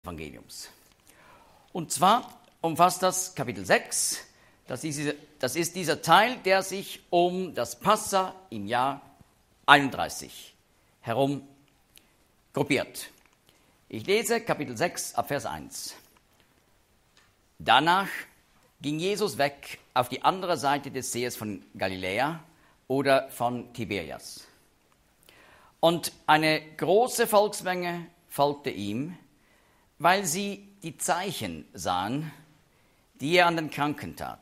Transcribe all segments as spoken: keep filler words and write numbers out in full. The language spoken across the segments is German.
Evangeliums. Und zwar umfasst das Kapitel sechs, das ist, dieser, das ist dieser Teil, der sich um das Passa im Jahr einunddreißig herum gruppiert. Ich lese Kapitel sechs ab Vers eins. Danach ging Jesus weg auf die andere Seite des Sees von Galiläa oder von Tiberias. Und eine große Volksmenge folgte ihm, weil sie die Zeichen sahen, die er an den Kranken tat.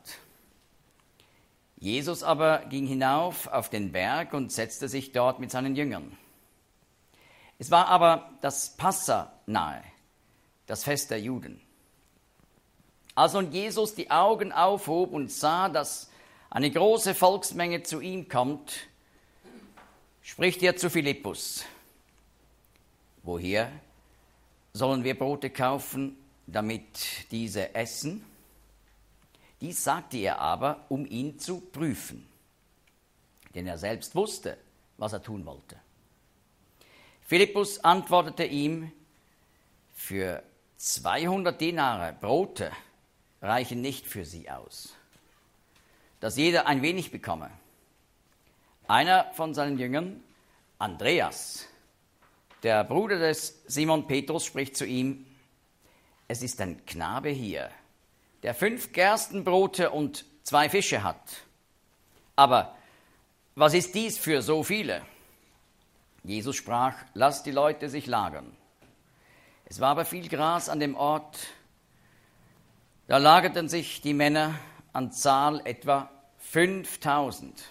Jesus aber ging hinauf auf den Berg und setzte sich dort mit seinen Jüngern. Es war aber das Passa nahe, das Fest der Juden. Als nun Jesus die Augen aufhob und sah, dass eine große Volksmenge zu ihm kommt, spricht er zu Philippus: Woher sollen wir Brote kaufen, damit diese essen? Dies sagte er aber, um ihn zu prüfen, denn er selbst wusste, was er tun wollte. Philippus antwortete ihm: Für zweihundert Denare Brote reichen nicht für sie aus, dass jeder ein wenig bekomme. Einer von seinen Jüngern, Andreas, der Bruder des Simon Petrus, spricht zu ihm: Es ist ein Knabe hier, der fünf Gerstenbrote und zwei Fische hat. Aber was ist dies für so viele? Jesus sprach: Lasst die Leute sich lagern. Es war aber viel Gras an dem Ort. Da lagerten sich die Männer an Zahl etwa fünftausend.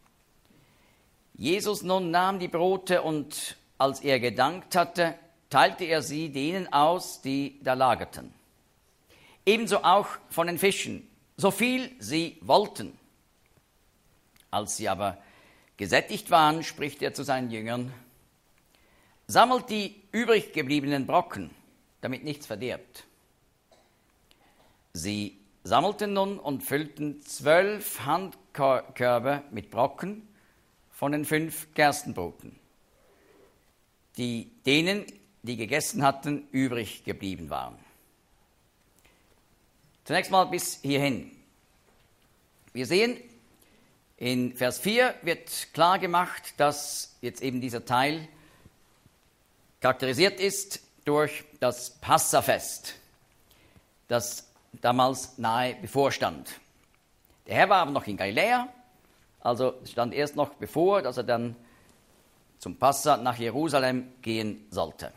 Jesus nun nahm die Brote und als er gedankt hatte, teilte er sie denen aus, die da lagerten. Ebenso auch von den Fischen, so viel sie wollten. Als sie aber gesättigt waren, spricht er zu seinen Jüngern: Sammelt die übrig gebliebenen Brocken, damit nichts verderbt. Sie sammelten nun und füllten zwölf Handkörbe mit Brocken von den fünf Gerstenbroten, die denen, die gegessen hatten, übrig geblieben waren. Zunächst mal bis hierhin. Wir sehen, in Vers vier wird klar gemacht, dass jetzt eben dieser Teil charakterisiert ist durch das Passafest, das damals nahe bevorstand. Der Herr war aber noch in Galiläa, also stand erst noch bevor, dass er dann zum Passa nach Jerusalem gehen sollte.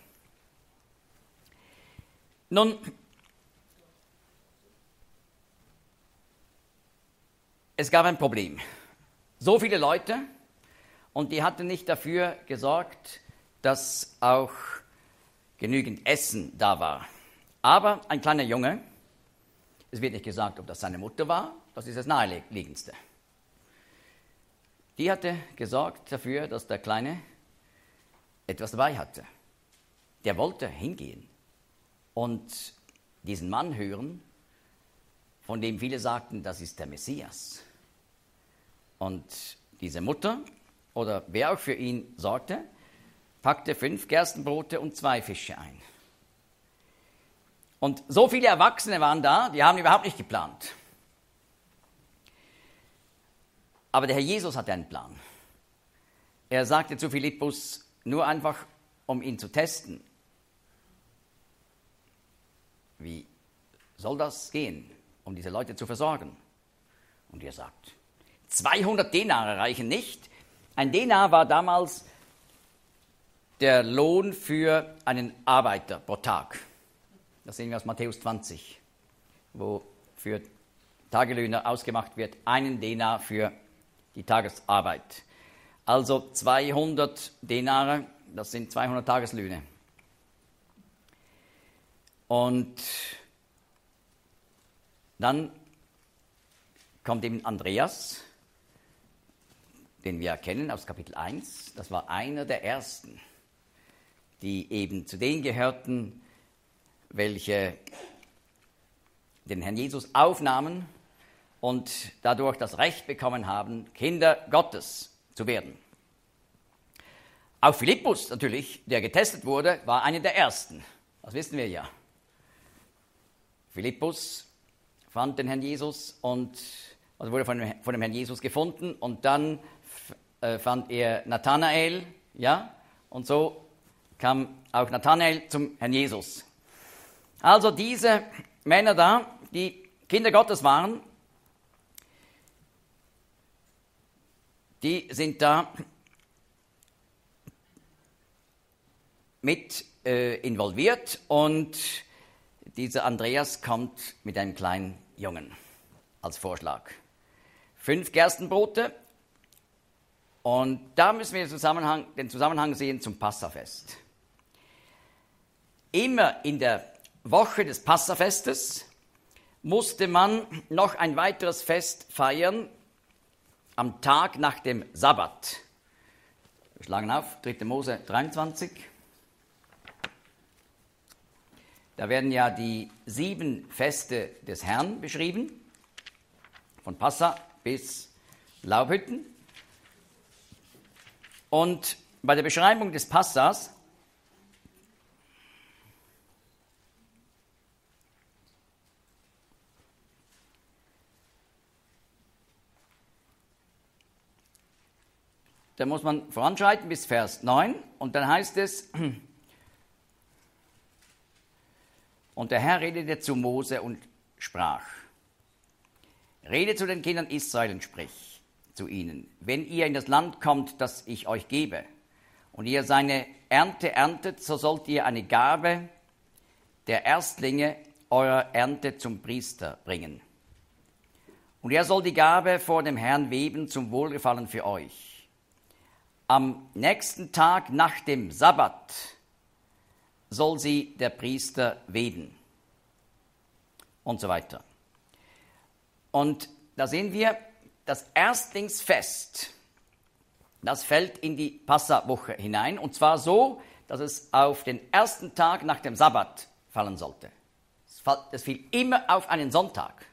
Nun, es gab ein Problem. So viele Leute, und die hatten nicht dafür gesorgt, dass auch genügend Essen da war. Aber ein kleiner Junge, es wird nicht gesagt, ob das seine Mutter war, das ist das Naheliegendste. Die hatte gesorgt dafür, dass der Kleine etwas dabei hatte. Der wollte hingehen und diesen Mann hören, von dem viele sagten, das ist der Messias. Und diese Mutter, oder wer auch für ihn sorgte, packte fünf Gerstenbrote und zwei Fische ein. Und so viele Erwachsene waren da, die haben überhaupt nicht geplant. Aber der Herr Jesus hatte einen Plan. Er sagte zu Philippus, nur einfach, um ihn zu testen: Wie soll das gehen, um diese Leute zu versorgen? Und er sagt: zweihundert Denare reichen nicht. Ein Denar war damals der Lohn für einen Arbeiter pro Tag. Das sehen wir aus Matthäus zwanzig, wo für Tagelöhner ausgemacht wird, einen Denar für die Tagesarbeit. Also zweihundert Denare, das sind zweihundert Tageslöhne. Und dann kommt eben Andreas, den wir kennen aus Kapitel eins. Das war einer der ersten, die eben zu denen gehörten, welche den Herrn Jesus aufnahmen und dadurch das Recht bekommen haben, Kinder Gottes zu werden. Auch Philippus natürlich, der getestet wurde, war einer der ersten. Das wissen wir ja. Philippus fand den Herrn Jesus und also wurde von, von dem Herrn Jesus gefunden und dann äh, fand er Nathanael, ja, und so kam auch Nathanael zum Herrn Jesus. Also diese Männer da, die Kinder Gottes waren, die sind da mit äh, involviert und dieser Andreas kommt mit einem kleinen Jungen als Vorschlag. Fünf Gerstenbrote und da müssen wir den Zusammenhang, den Zusammenhang sehen zum Passafest. Immer in der Woche des Passafestes musste man noch ein weiteres Fest feiern am Tag nach dem Sabbat. Wir schlagen auf, dritter Mose dreiundzwanzig. Da werden ja die sieben Feste des Herrn beschrieben, von Passa bis Laubhütten. Und bei der Beschreibung des Passas da muss man voranschreiten bis Vers neun und dann heißt es: Und der Herr redete zu Mose und sprach: Rede zu den Kindern Israel und sprich zu ihnen: Wenn ihr in das Land kommt, das ich euch gebe, und ihr seine Ernte erntet, so sollt ihr eine Gabe der Erstlinge eurer Ernte zum Priester bringen. Und er soll die Gabe vor dem Herrn weben zum Wohlgefallen für euch. Am nächsten Tag nach dem Sabbat soll sie der Priester weben. Und so weiter. Und da sehen wir, das Erstlingsfest, das fällt in die Passawoche hinein. Und zwar so, dass es auf den ersten Tag nach dem Sabbat fallen sollte. Es fiel immer auf einen Sonntag.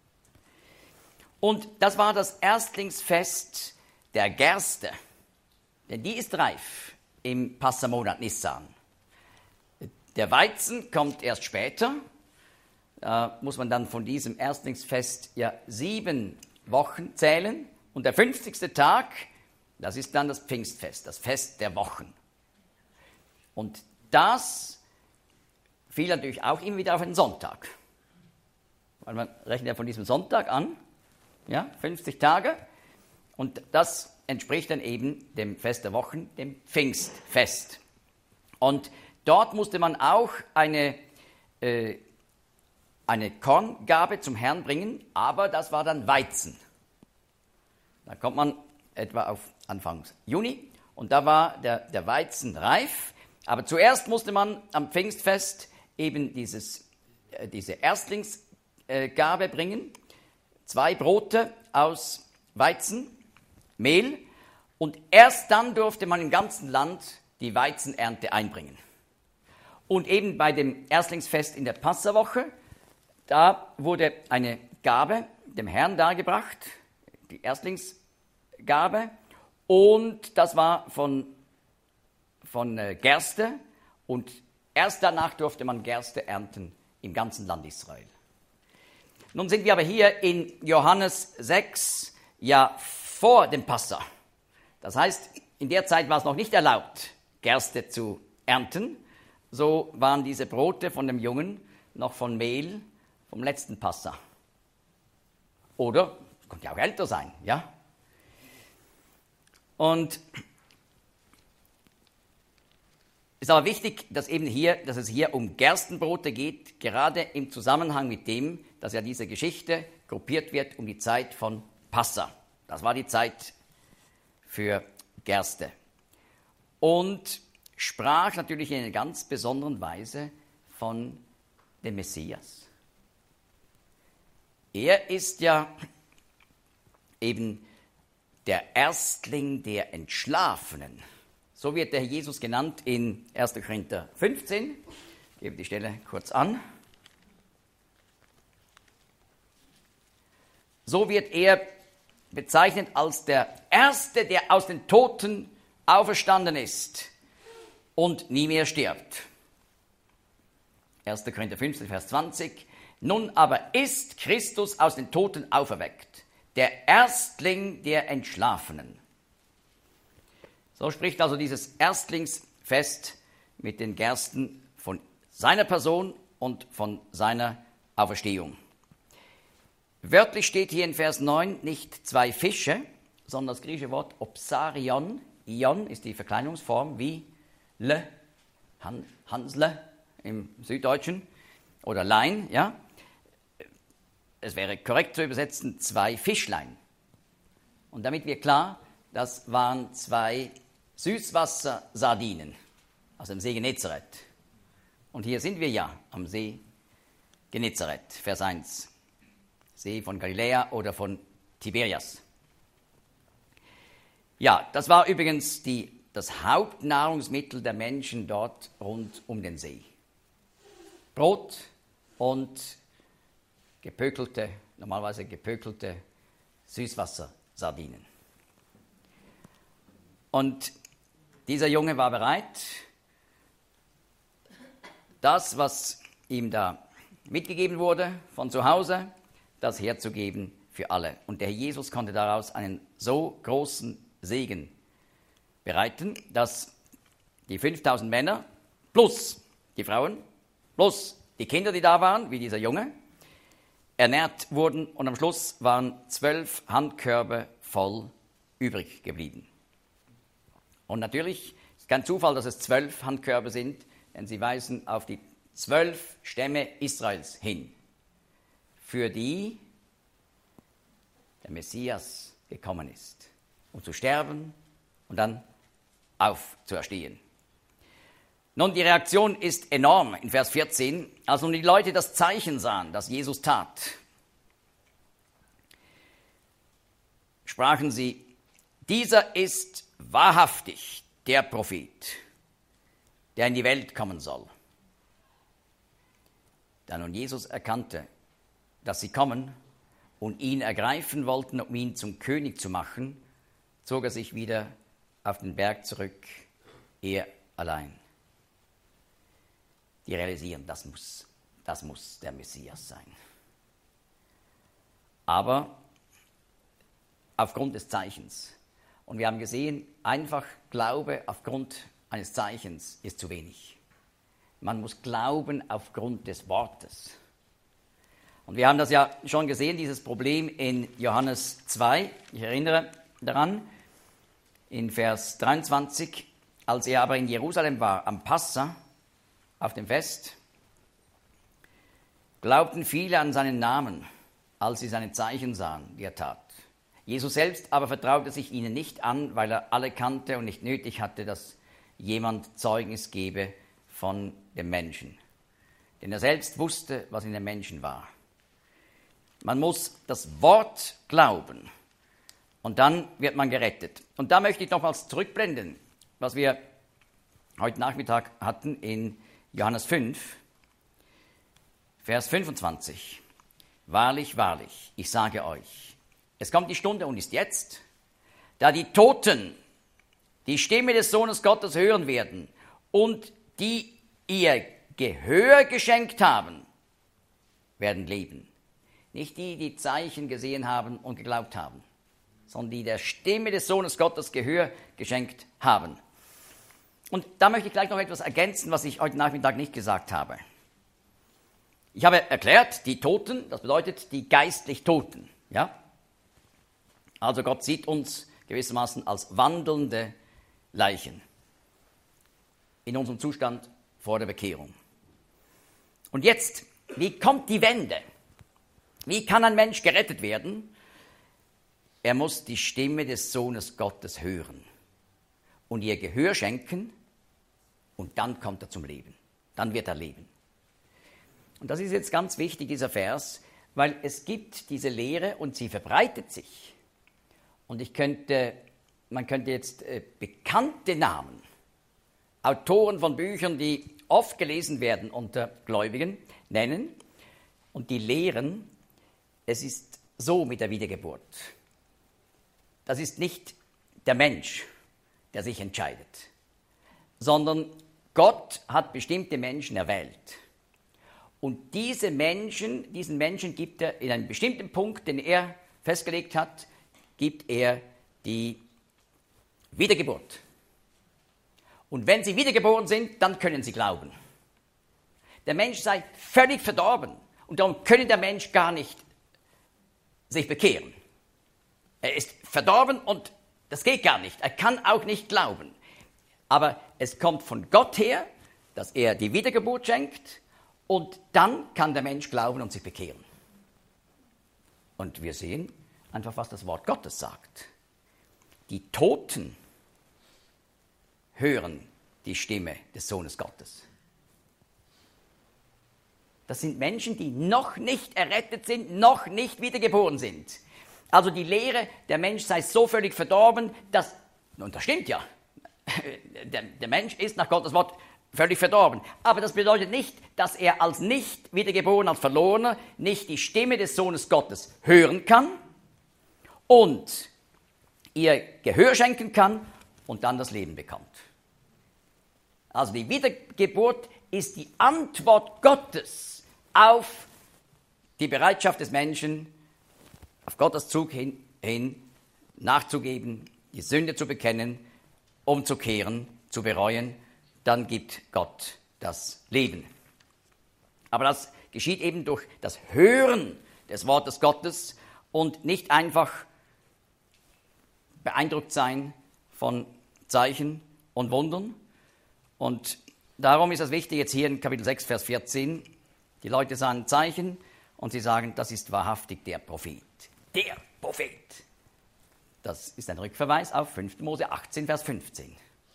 Und das war das Erstlingsfest der Gerste. Denn die ist reif im Passamonat Nissan. Der Weizen kommt erst später. Da muss man dann von diesem Erstlingsfest ja sieben Wochen zählen. Und der fünfzigste Tag, das ist dann das Pfingstfest, das Fest der Wochen. Und das fiel natürlich auch immer wieder auf einen Sonntag. Weil man rechnet ja von diesem Sonntag an, ja, fünfzig Tage. Und das entspricht dann eben dem Fest der Wochen, dem Pfingstfest. Und dort musste man auch eine, äh, eine Korngabe zum Herrn bringen, aber das war dann Weizen. Da kommt man etwa auf Anfang Juni und da war der, der Weizen reif. Aber zuerst musste man am Pfingstfest eben dieses, äh, diese Erstlingsgabe bringen. Zwei Brote aus Weizen, Mehl, und erst dann durfte man im ganzen Land die Weizenernte einbringen. Und eben bei dem Erstlingsfest in der Passawoche, da wurde eine Gabe dem Herrn dargebracht, die Erstlingsgabe, und das war von, von Gerste, und erst danach durfte man Gerste ernten im ganzen Land Israel. Nun sind wir aber hier in Johannes sechs, ja vor dem Passa. Das heißt, in der Zeit war es noch nicht erlaubt, Gerste zu ernten. So waren diese Brote von dem Jungen noch von Mehl vom letzten Passa. Oder, es konnte ja auch älter sein, ja. Und es ist aber wichtig, dass, eben hier, dass es hier um Gerstenbrote geht, gerade im Zusammenhang mit dem, dass ja diese Geschichte gruppiert wird um die Zeit von Passa. Das war die Zeit für Gerste. Und sprach natürlich in einer ganz besonderen Weise von dem Messias. Er ist ja eben der Erstling der Entschlafenen. So wird der Herr Jesus genannt in erster Korinther fünfzehn. Ich gebe die Stelle kurz an. So wird er bezeichnet als der Erste, der aus den Toten auferstanden ist und nie mehr stirbt. erster Korinther fünfzehn, Vers zwanzig. Nun aber ist Christus aus den Toten auferweckt, der Erstling der Entschlafenen. So spricht also dieses Erstlingsfest mit den Gersten von seiner Person und von seiner Auferstehung. Wörtlich steht hier in Vers neun nicht zwei Fische, sondern das griechische Wort Opsarion. Ion ist die Verkleinerungsform wie le, Han, Hansle im Süddeutschen oder Lein, ja. Es wäre korrekt zu übersetzen, zwei Fischlein. Und damit wird klar, das waren zwei Süßwassersardinen aus dem See Genezareth. Und hier sind wir ja am See Genezareth, Vers eins. See von Galiläa oder von Tiberias. Ja, das war übrigens die, das Hauptnahrungsmittel der Menschen dort rund um den See. Brot und gepökelte, normalerweise gepökelte Süßwassersardinen. Und dieser Junge war bereit, das, was ihm da mitgegeben wurde von zu Hause, das herzugeben für alle. Und der Herr Jesus konnte daraus einen so großen Segen bereiten, dass die fünftausend Männer plus die Frauen plus die Kinder, die da waren, wie dieser Junge, ernährt wurden und am Schluss waren zwölf Handkörbe voll übrig geblieben. Und natürlich ist kein Zufall, dass es zwölf Handkörbe sind, denn sie weisen auf die zwölf Stämme Israels hin, für die der Messias gekommen ist, um zu sterben und dann aufzuerstehen. Nun, die Reaktion ist enorm in Vers vierzehn, als nun die Leute das Zeichen sahen, das Jesus tat, sprachen sie, dieser ist wahrhaftig der Prophet, der in die Welt kommen soll. Da nun Jesus erkannte, dass sie kommen und ihn ergreifen wollten, um ihn zum König zu machen, zog er sich wieder auf den Berg zurück, er allein. Die realisieren, das muss, das muss der Messias sein. Aber aufgrund des Zeichens. Und wir haben gesehen, einfach Glaube aufgrund eines Zeichens ist zu wenig. Man muss glauben aufgrund des Wortes. Und wir haben das ja schon gesehen, dieses Problem in Johannes zwei. Ich erinnere daran, in Vers dreiundzwanzig, als er aber in Jerusalem war, am Passa, auf dem Fest, glaubten viele an seinen Namen, als sie seine Zeichen sahen, die er tat. Jesus selbst aber vertraute sich ihnen nicht an, weil er alle kannte und nicht nötig hatte, dass jemand Zeugnis gebe von dem Menschen. Denn er selbst wusste, was in den Menschen war. Man muss das Wort glauben und dann wird man gerettet. Und da möchte ich nochmals zurückblenden, was wir heute Nachmittag hatten in Johannes fünf, Vers fünfundzwanzig. Wahrlich, wahrlich, ich sage euch, es kommt die Stunde und ist jetzt, da die Toten die Stimme des Sohnes Gottes hören werden und die ihr Gehör geschenkt haben, werden leben. Nicht die, die Zeichen gesehen haben und geglaubt haben, sondern die der Stimme des Sohnes Gottes Gehör geschenkt haben. Und da möchte ich gleich noch etwas ergänzen, was ich heute Nachmittag nicht gesagt habe. Ich habe erklärt, die Toten, das bedeutet die geistlich Toten. Ja? Also Gott sieht uns gewissermaßen als wandelnde Leichen in unserem Zustand vor der Bekehrung. Und jetzt, wie kommt die Wende? Wie kann ein Mensch gerettet werden? Er muss die Stimme des Sohnes Gottes hören und ihr Gehör schenken und dann kommt er zum Leben. Dann wird er leben. Und das ist jetzt ganz wichtig, dieser Vers, weil es gibt diese Lehre und sie verbreitet sich. Und ich könnte, man könnte jetzt äh, bekannte Namen, Autoren von Büchern, die oft gelesen werden unter Gläubigen, nennen und die lehren, es ist so mit der Wiedergeburt. Das ist nicht der Mensch, der sich entscheidet, sondern Gott hat bestimmte Menschen erwählt Und diese Menschen, diesen Menschen gibt er in einem bestimmten Punkt, den er festgelegt hat, gibt er die Wiedergeburt. Und wenn sie wiedergeboren sind, dann können sie glauben. Der Mensch sei völlig verdorben und darum könne der Mensch gar nicht sich bekehren. Er ist verdorben und das geht gar nicht. Er kann auch nicht glauben. Aber es kommt von Gott her, dass er die Wiedergeburt schenkt und dann kann der Mensch glauben und sich bekehren. Und wir sehen einfach, was das Wort Gottes sagt. Die Toten hören die Stimme des Sohnes Gottes. Das sind Menschen, die noch nicht errettet sind, noch nicht wiedergeboren sind. Also die Lehre, der Mensch sei so völlig verdorben, dass, und das stimmt ja, der, der Mensch ist nach Gottes Wort völlig verdorben. Aber das bedeutet nicht, dass er als nicht wiedergeboren, als Verlorener, nicht die Stimme des Sohnes Gottes hören kann und ihr Gehör schenken kann und dann das Leben bekommt. Also die Wiedergeburt ist die Antwort Gottes auf die Bereitschaft des Menschen, auf Gottes Zug hin, hin nachzugeben, die Sünde zu bekennen, umzukehren, zu bereuen, dann gibt Gott das Leben. Aber das geschieht eben durch das Hören des Wortes Gottes und nicht einfach beeindruckt sein von Zeichen und Wundern. Und darum ist es wichtig, jetzt hier in Kapitel sechs, Vers vierzehn, die Leute sahen Zeichen und sie sagen, das ist wahrhaftig der Prophet. Der Prophet. Das ist ein Rückverweis auf fünfter Mose achtzehn, Vers fünfzehn.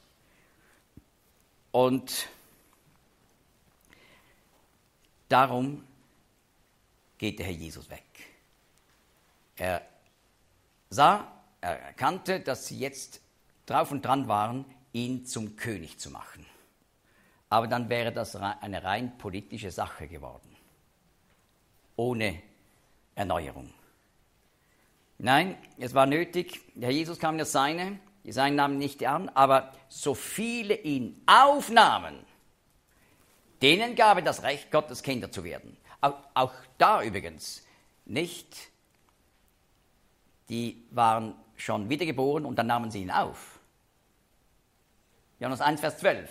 Und darum geht der Herr Jesus weg. Er sah, er erkannte, dass sie jetzt drauf und dran waren, ihn zum König zu machen. Aber dann wäre das eine rein politische Sache geworden, ohne Erneuerung. Nein, es war nötig, der Herr Jesus kam in das Seine, die Seinen nahmen ihn nicht an, aber so viele ihn aufnahmen, denen gab er das Recht, Gottes Kinder zu werden. Auch, auch da übrigens nicht, die waren schon wiedergeboren und dann nahmen sie ihn auf. Johannes eins, Vers zwölf.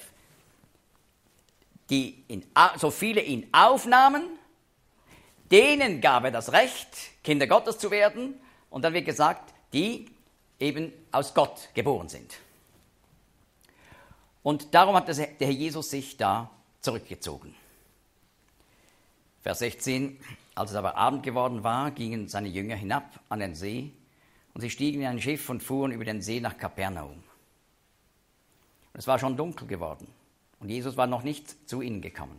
Die ihn, so viele ihn aufnahmen, denen gab er das Recht, Kinder Gottes zu werden. Und dann wird gesagt, die eben aus Gott geboren sind. Und darum hat der Herr Jesus sich da zurückgezogen. Vers sechzehn. Als es aber Abend geworden war, gingen seine Jünger hinab an den See und sie stiegen in ein Schiff und fuhren über den See nach Kapernaum. Und es war schon dunkel geworden und Jesus war noch nicht zu ihnen gekommen.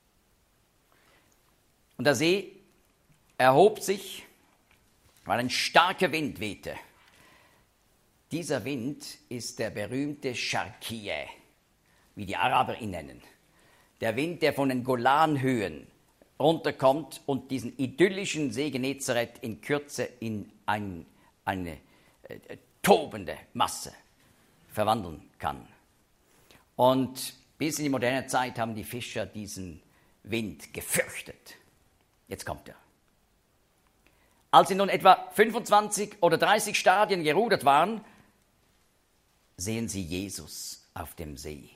Und der See erhob sich, weil ein starker Wind wehte. Dieser Wind ist der berühmte Scharkiä, wie die Araber ihn nennen. Der Wind, der von den Golanhöhen runterkommt und diesen idyllischen See Genezareth in Kürze in ein, eine äh, tobende Masse verwandeln kann. Und bis in die moderne Zeit haben die Fischer diesen Wind gefürchtet. Jetzt kommt er. Als sie nun etwa fünfundzwanzig oder dreißig Stadien gerudert waren, sehen sie Jesus auf dem See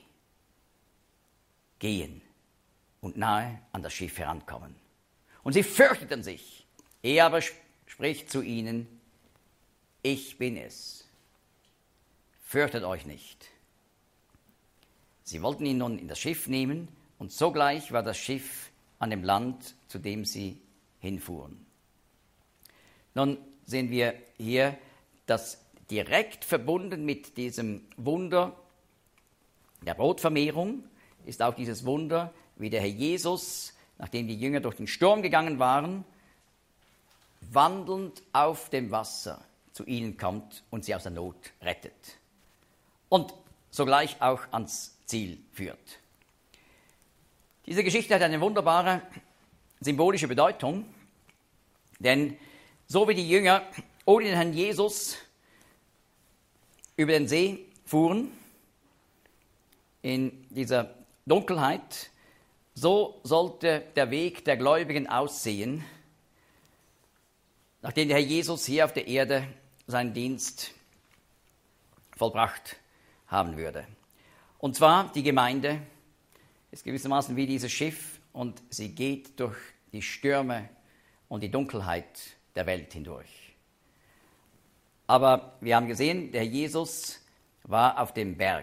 gehen und nahe an das Schiff herankommen. Und sie fürchteten sich. Er aber spricht zu ihnen, ich bin es. Fürchtet euch nicht. Sie wollten ihn nun in das Schiff nehmen und sogleich war das Schiff an dem Land, zu dem sie hinfuhren. Nun sehen wir hier, dass direkt verbunden mit diesem Wunder der Brotvermehrung ist auch dieses Wunder, wie der Herr Jesus, nachdem die Jünger durch den Sturm gegangen waren, wandelnd auf dem Wasser zu ihnen kommt und sie aus der Not rettet. Und sogleich auch ans Ziel führt. Diese Geschichte hat eine wunderbare symbolische Bedeutung, denn so wie die Jünger ohne den Herrn Jesus über den See fuhren, in dieser Dunkelheit, So sollte der Weg der Gläubigen aussehen, nachdem der Herr Jesus hier auf der Erde seinen Dienst vollbracht haben würde. Und zwar die Gemeinde ist gewissermaßen wie dieses Schiff und sie geht durch die Stürme und die Dunkelheit der Welt hindurch. Aber wir haben gesehen, der Herr Jesus war auf dem Berg.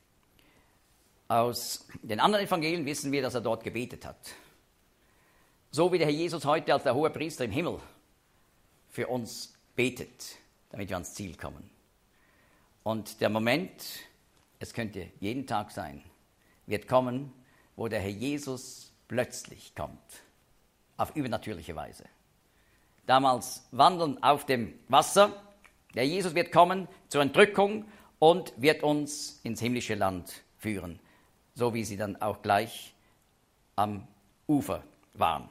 Aus den anderen Evangelien wissen wir, dass er dort gebetet hat. So wie der Herr Jesus heute als der hohe Priester im Himmel für uns betet, damit wir ans Ziel kommen. Und der Moment, es könnte jeden Tag sein, wird kommen, wo der Herr Jesus plötzlich kommt, auf übernatürliche Weise. Damals wandeln auf dem Wasser, der Jesus wird kommen zur Entrückung und wird uns ins himmlische Land führen, so wie sie dann auch gleich am Ufer waren.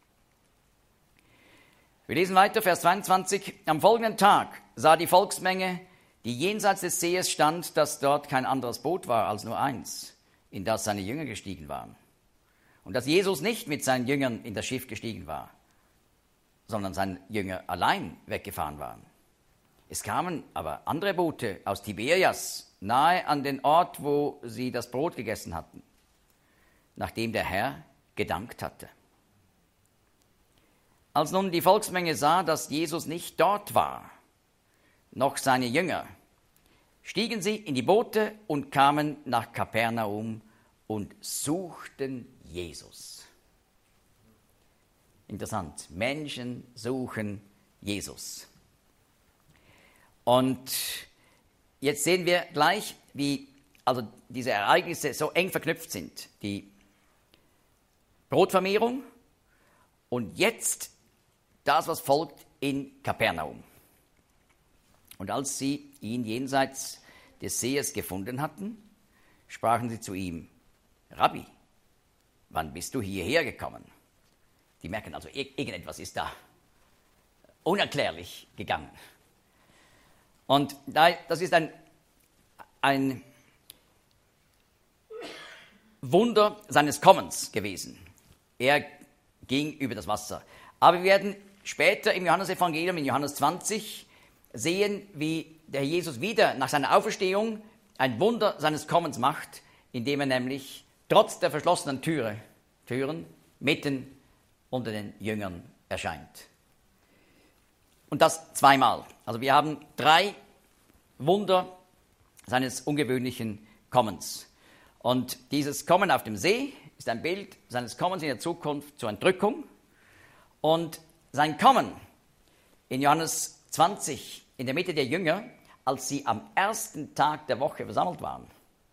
Wir lesen weiter, Vers zweiundzwanzig. Am folgenden Tag sah die Volksmenge, die jenseits des Sees stand, dass dort kein anderes Boot war als nur eins, in das seine Jünger gestiegen waren. Und dass Jesus nicht mit seinen Jüngern in das Schiff gestiegen war, sondern seine Jünger allein weggefahren waren. Es kamen aber andere Boote aus Tiberias, nahe an den Ort, wo sie das Brot gegessen hatten, nachdem der Herr gedankt hatte. Als nun die Volksmenge sah, dass Jesus nicht dort war, noch seine Jünger, stiegen sie in die Boote und kamen nach Kapernaum und suchten Jesus. Interessant, Menschen suchen Jesus. Und jetzt sehen wir gleich, wie also diese Ereignisse so eng verknüpft sind. Die Brotvermehrung und jetzt das, was folgt in Kapernaum. Und als sie ihn jenseits des Sees gefunden hatten, sprachen sie zu ihm: Rabbi, wann bist du hierher gekommen? Die merken also, irgendetwas ist da unerklärlich gegangen. Und das ist ein, ein Wunder seines Kommens gewesen. Er ging über das Wasser. Aber wir werden später im Johannesevangelium, in Johannes zwanzig, sehen, wie der Jesus wieder nach seiner Auferstehung ein Wunder seines Kommens macht, indem er nämlich trotz der verschlossenen Türe, Türen mitten unter den Jüngern erscheint. Und das zweimal. Also wir haben drei Wunder seines ungewöhnlichen Kommens. Und dieses Kommen auf dem See ist ein Bild seines Kommens in der Zukunft zur Entrückung. Und sein Kommen in Johannes zwanzig, in der Mitte der Jünger, als sie am ersten Tag der Woche versammelt waren.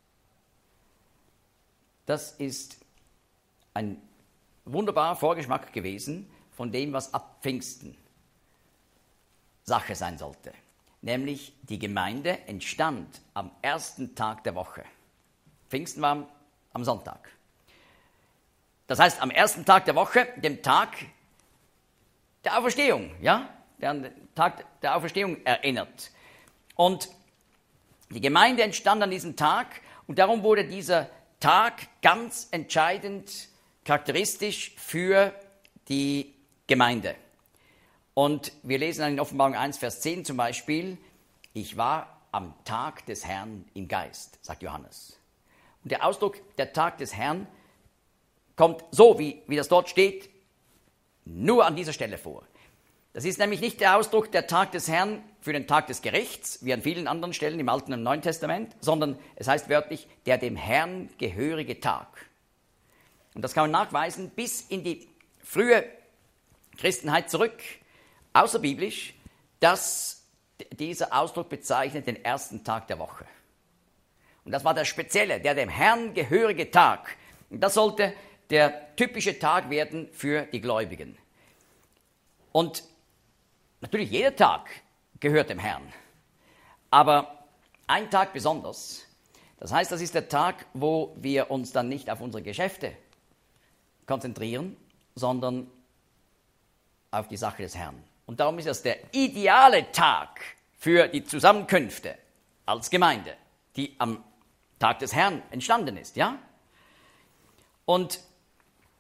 Das ist ein wunderbarer Vorgeschmack gewesen von dem, was ab Pfingsten Sache sein sollte. Nämlich die Gemeinde entstand am ersten Tag der Woche. Pfingsten war am Sonntag. Das heißt, am ersten Tag der Woche, dem Tag der Auferstehung, ja, der an den Tag der Auferstehung erinnert. Und die Gemeinde entstand an diesem Tag und darum wurde dieser Tag ganz entscheidend charakteristisch für die Gemeinde. Und wir lesen in Offenbarung eins, Vers zehn zum Beispiel: Ich war am Tag des Herrn im Geist, sagt Johannes. Und der Ausdruck, der Tag des Herrn, kommt so, wie, wie das dort steht, nur an dieser Stelle vor. Das ist nämlich nicht der Ausdruck, der Tag des Herrn für den Tag des Gerichts, wie an vielen anderen Stellen im Alten und im Neuen Testament, sondern es heißt wörtlich, der dem Herrn gehörige Tag. Und das kann man nachweisen bis in die frühe Christenheit zurück, außerbiblisch, dass dieser Ausdruck bezeichnet den ersten Tag der Woche. Und das war der spezielle, der dem Herrn gehörige Tag. Und das sollte der typische Tag werden für die Gläubigen. Und natürlich jeder Tag gehört dem Herrn. Aber ein Tag besonders. Das heißt, das ist der Tag, wo wir uns dann nicht auf unsere Geschäfte konzentrieren, sondern auf die Sache des Herrn. Und darum ist das der ideale Tag für die Zusammenkünfte als Gemeinde, die am Tag des Herrn entstanden ist, ja? Und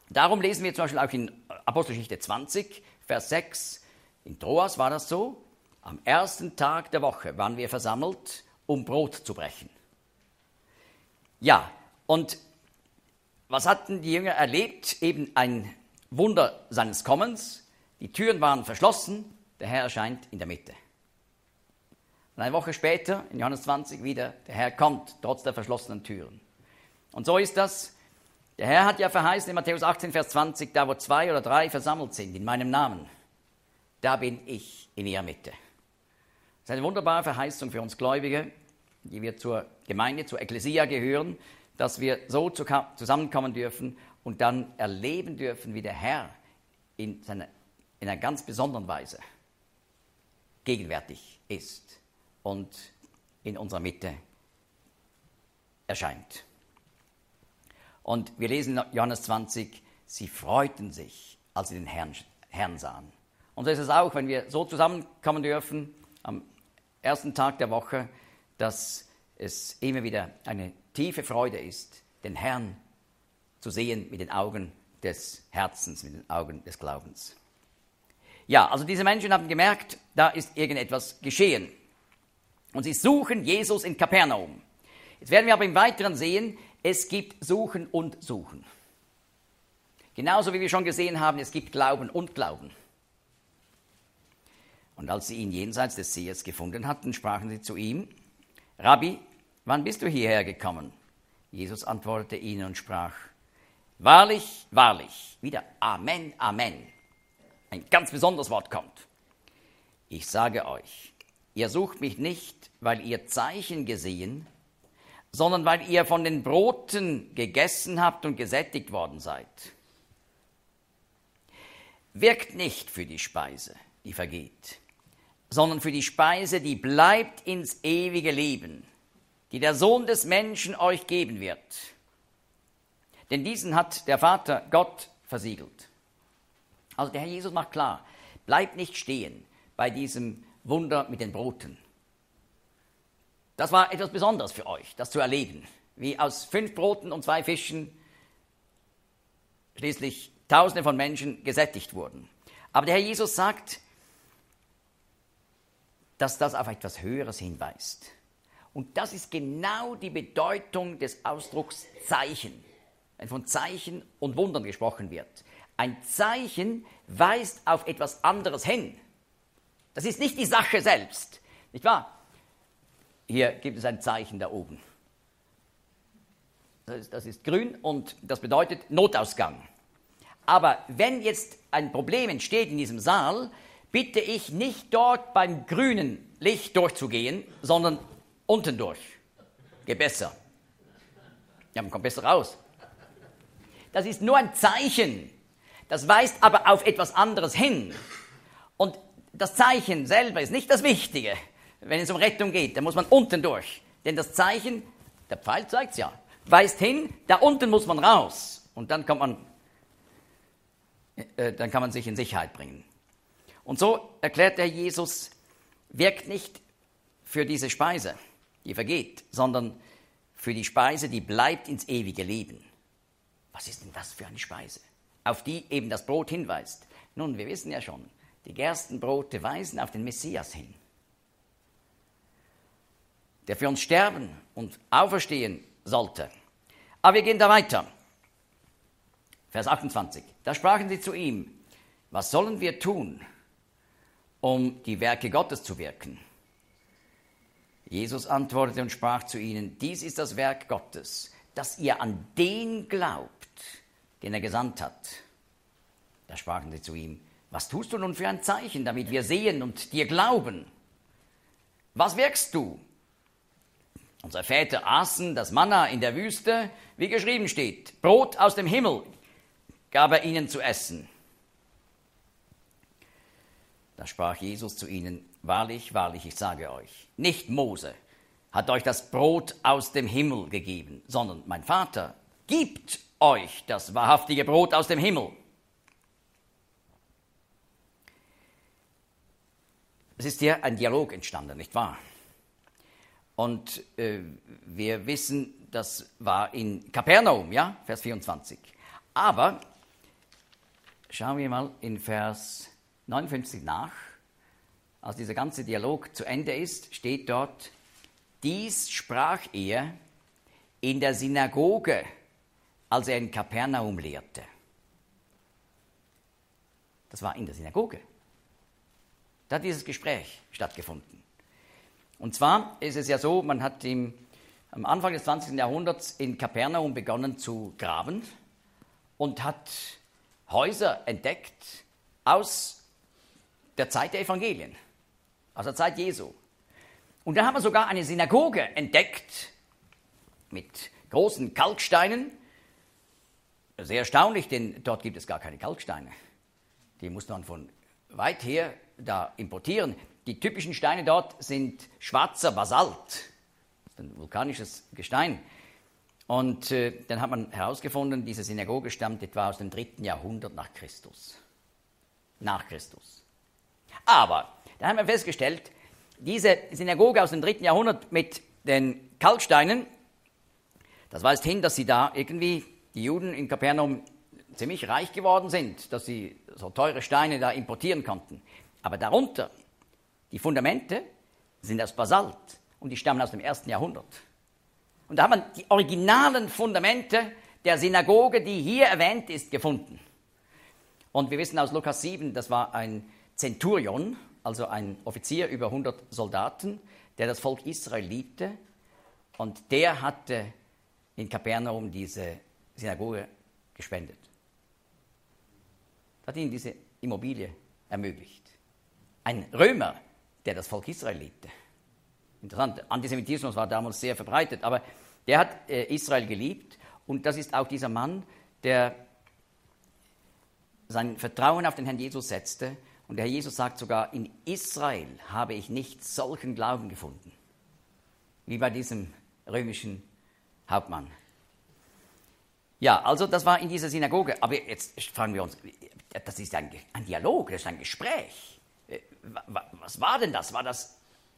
Darum lesen wir zum Beispiel auch in Apostelgeschichte zwanzig, Vers sechs, in Troas war das so, am ersten Tag der Woche waren wir versammelt, um Brot zu brechen. Ja, und was hatten die Jünger erlebt? Eben ein Wunder seines Kommens. Die Türen waren verschlossen, der Herr erscheint in der Mitte. Und eine Woche später, in Johannes zwanzig, wieder, der Herr kommt, trotz der verschlossenen Türen. Und so ist das. Der Herr hat ja verheißen in Matthäus achtzehn, Vers zwanzig, da wo zwei oder drei versammelt sind in meinem Namen, da bin ich in ihrer Mitte. Das ist eine wunderbare Verheißung für uns Gläubige, die wir zur Gemeinde, zur Ekklesia gehören, dass wir so zusammenkommen dürfen und dann erleben dürfen, wie der Herr in, seiner, in einer ganz besonderen Weise gegenwärtig ist und in unserer Mitte erscheint. Und wir lesen in Johannes zwanzig, sie freuten sich, als sie den Herrn, Herrn sahen. Und so ist es auch, wenn wir so zusammenkommen dürfen, am ersten Tag der Woche, dass es immer wieder eine tiefe Freude ist, den Herrn zu sehen mit den Augen des Herzens, mit den Augen des Glaubens. Ja, also diese Menschen haben gemerkt, da ist irgendetwas geschehen. Und sie suchen Jesus in Kapernaum. Jetzt werden wir aber im Weiteren sehen, es gibt Suchen und Suchen. Genauso wie wir schon gesehen haben, es gibt Glauben und Glauben. Und als sie ihn jenseits des Sees gefunden hatten, sprachen sie zu ihm, Rabbi, wann bist du hierher gekommen? Jesus antwortete ihnen und sprach, wahrlich, wahrlich, wieder Amen, Amen. Ein ganz besonderes Wort kommt. Ich sage euch, ihr sucht mich nicht, weil ihr Zeichen gesehen, sondern weil ihr von den Broten gegessen habt und gesättigt worden seid. Wirkt nicht für die Speise, die vergeht, sondern für die Speise, die bleibt ins ewige Leben, die der Sohn des Menschen euch geben wird. Denn diesen hat der Vater Gott versiegelt. Also der Herr Jesus macht klar, bleibt nicht stehen bei diesem Wunder mit den Broten. Das war etwas Besonderes für euch, das zu erleben, wie aus fünf Broten und zwei Fischen schließlich Tausende von Menschen gesättigt wurden. Aber der Herr Jesus sagt, dass das auf etwas Höheres hinweist. Und das ist genau die Bedeutung des Ausdrucks Zeichen, wenn von Zeichen und Wundern gesprochen wird. Ein Zeichen weist auf etwas anderes hin. Das ist nicht die Sache selbst, nicht wahr? Hier gibt es ein Zeichen da oben. Das ist, das ist grün und das bedeutet Notausgang. Aber wenn jetzt ein Problem entsteht in diesem Saal, bitte ich nicht dort beim grünen Licht durchzugehen, sondern unten durch. Geht besser. Ja, man kommt besser raus. Das ist nur ein Zeichen. Das weist aber auf etwas anderes hin. Und das Zeichen selber ist nicht das Wichtige. Wenn es um Rettung geht, dann muss man unten durch. Denn das Zeichen, der Pfeil zeigt es ja, weist hin, da unten muss man raus. Und dann kommt man, äh, dann kann man sich in Sicherheit bringen. Und so erklärt der Jesus, wirkt nicht für diese Speise, die vergeht, sondern für die Speise, die bleibt ins ewige Leben. Was ist denn das für eine Speise? Auf die eben das Brot hinweist. Nun, wir wissen ja schon, die Gerstenbrote weisen auf den Messias hin, der für uns sterben und auferstehen sollte. Aber wir gehen da weiter. Vers achtundzwanzig. Da sprachen sie zu ihm, was sollen wir tun, um die Werke Gottes zu wirken? Jesus antwortete und sprach zu ihnen, dies ist das Werk Gottes, dass ihr an den glaubt, den er gesandt hat. Da sprachen sie zu ihm, was tust du nun für ein Zeichen, damit wir sehen und dir glauben? Was wirkst du? Unsere Väter aßen das Manna in der Wüste, wie geschrieben steht, Brot aus dem Himmel gab er ihnen zu essen. Da sprach Jesus zu ihnen, wahrlich, wahrlich, ich sage euch, nicht Mose hat euch das Brot aus dem Himmel gegeben, sondern mein Vater gibt euch das wahrhaftige Brot aus dem Himmel. Es ist hier ein Dialog entstanden, nicht wahr? Und äh, wir wissen, das war in Kapernaum, ja, Vers vierundzwanzig. Aber schauen wir mal in Vers neunundfünfzig nach. Als dieser ganze Dialog zu Ende ist, steht dort: Dies sprach er in der Synagoge, als er in Kapernaum lehrte. Das war in der Synagoge. Da hat dieses Gespräch stattgefunden. Und zwar ist es ja so, man hat im, am Anfang des zwanzigsten Jahrhunderts in Kapernaum begonnen zu graben und hat Häuser entdeckt aus der Zeit der Evangelien, aus der Zeit Jesu. Und dann haben wir sogar eine Synagoge entdeckt mit großen Kalksteinen. Sehr erstaunlich, denn dort gibt es gar keine Kalksteine. Die muss man von weit her da importieren. Die typischen Steine dort sind schwarzer Basalt, ein vulkanisches Gestein. Und äh, dann hat man herausgefunden, diese Synagoge stammt etwa aus dem dritten Jahrhundert nach Christus. Nach Christus. Aber da haben wir festgestellt, diese Synagoge aus dem dritten Jahrhundert mit den Kalksteinen, das weist hin, dass sie da irgendwie, die Juden in Kapernaum, ziemlich reich geworden sind, dass sie so teure Steine da importieren konnten. Aber darunter, die Fundamente sind aus Basalt und die stammen aus dem ersten Jahrhundert. Und da hat man die originalen Fundamente der Synagoge, die hier erwähnt ist, gefunden. Und wir wissen aus Lukas sieben, das war ein Zenturion, also ein Offizier über hundert Soldaten, der das Volk Israel liebte. Und der hatte in Kapernaum diese Synagoge gespendet. Hat ihnen diese Immobilie ermöglicht. Ein Römer, der das Volk Israel liebte. Interessant, Antisemitismus war damals sehr verbreitet, aber der hat äh, Israel geliebt und das ist auch dieser Mann, der sein Vertrauen auf den Herrn Jesus setzte und der Herr Jesus sagt sogar, in Israel habe ich nicht solchen Glauben gefunden, wie bei diesem römischen Hauptmann. Ja, also das war in dieser Synagoge, aber jetzt fragen wir uns, das ist ein, ein Dialog, das ist ein Gespräch. Was war denn das? War das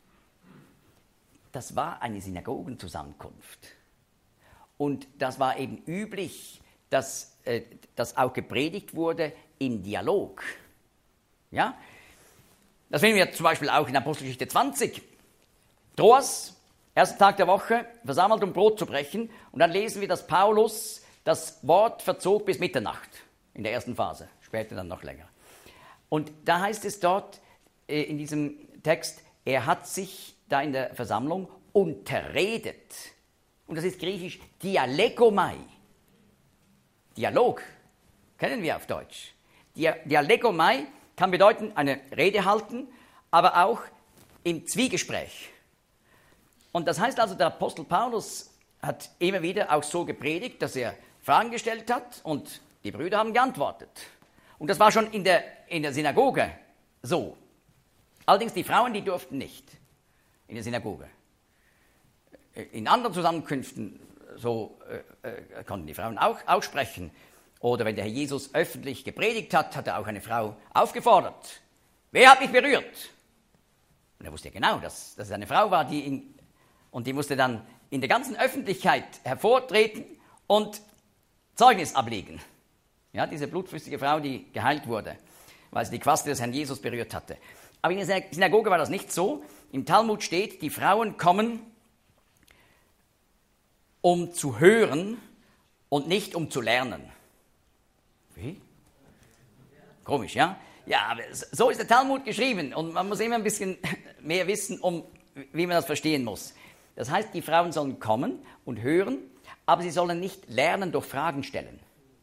Das war eine Synagogenzusammenkunft. Und das war eben üblich, dass äh, das auch gepredigt wurde im Dialog. Ja? Das finden wir zum Beispiel auch in Apostelgeschichte zwanzig. Troas, erster Tag der Woche, versammelt, um Brot zu brechen. Und dann lesen wir, dass Paulus das Wort verzog bis Mitternacht in der ersten Phase, später dann noch länger. Und da heißt es dort äh, in diesem Text, er hat sich da in der Versammlung unterredet. Und das ist griechisch Dialegomai. Dialog, kennen wir auf Deutsch. Dialegomai kann bedeuten, eine Rede halten, aber auch im Zwiegespräch. Und das heißt also, der Apostel Paulus hat immer wieder auch so gepredigt, dass er Fragen gestellt hat und die Brüder haben geantwortet. Und das war schon in der, in der Synagoge so. Allerdings die Frauen, die durften nicht in der Synagoge. In anderen Zusammenkünften so äh, äh, konnten die Frauen auch, auch sprechen. Oder wenn der Herr Jesus öffentlich gepredigt hat, hat er auch eine Frau aufgefordert. Wer hat mich berührt? Und er wusste genau, dass, dass es eine Frau war, die ihn, und die musste dann in der ganzen Öffentlichkeit hervortreten und Zeugnis ablegen. Ja, diese blutflüssige Frau, die geheilt wurde, weil sie die Quaste des Herrn Jesus berührt hatte. Aber in der Synagoge war das nicht so. Im Talmud steht, die Frauen kommen, um zu hören und nicht um zu lernen. Wie? Komisch, ja? Ja, aber so ist der Talmud geschrieben und man muss immer ein bisschen mehr wissen, um, wie man das verstehen muss. Das heißt, die Frauen sollen kommen und hören, aber sie sollen nicht lernen durch Fragen stellen.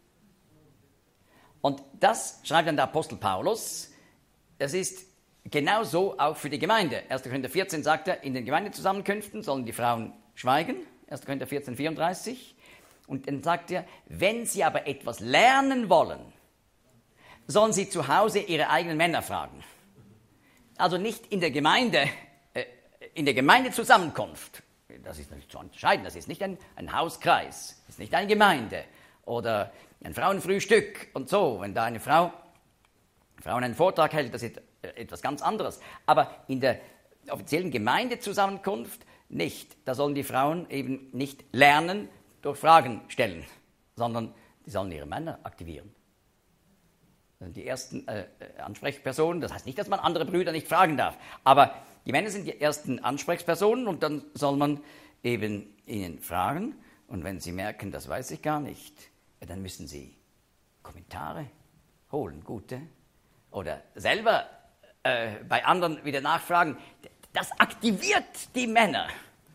Und das schreibt dann der Apostel Paulus, das ist genauso auch für die Gemeinde. erster Korinther vierzehn sagt er, in den Gemeindezusammenkünften sollen die Frauen schweigen, erster Korinther vierzehn, vierunddreißig. Und dann sagt er, wenn sie aber etwas lernen wollen, sollen sie zu Hause ihre eigenen Männer fragen. Also nicht in der Gemeinde, äh, in der Gemeindezusammenkunft. Das ist nicht zu unterscheiden, das ist nicht ein, ein Hauskreis, das ist nicht eine Gemeinde oder ein Frauenfrühstück und so. Wenn da eine Frau, Frauen einen Vortrag hält, das ist etwas ganz anderes. Aber in der offiziellen Gemeindezusammenkunft nicht. Da sollen die Frauen eben nicht lernen durch Fragen stellen, sondern die sollen ihre Männer aktivieren. Das sind die ersten äh, Ansprechpersonen. Das heißt nicht, dass man andere Brüder nicht fragen darf. Aber die Männer sind die ersten Ansprechpersonen und dann soll man eben ihnen fragen. Und wenn sie merken, das weiß ich gar nicht, ja, dann müssen sie Kommentare holen, gute. Oder selber äh, bei anderen wieder nachfragen. Das aktiviert die Männer.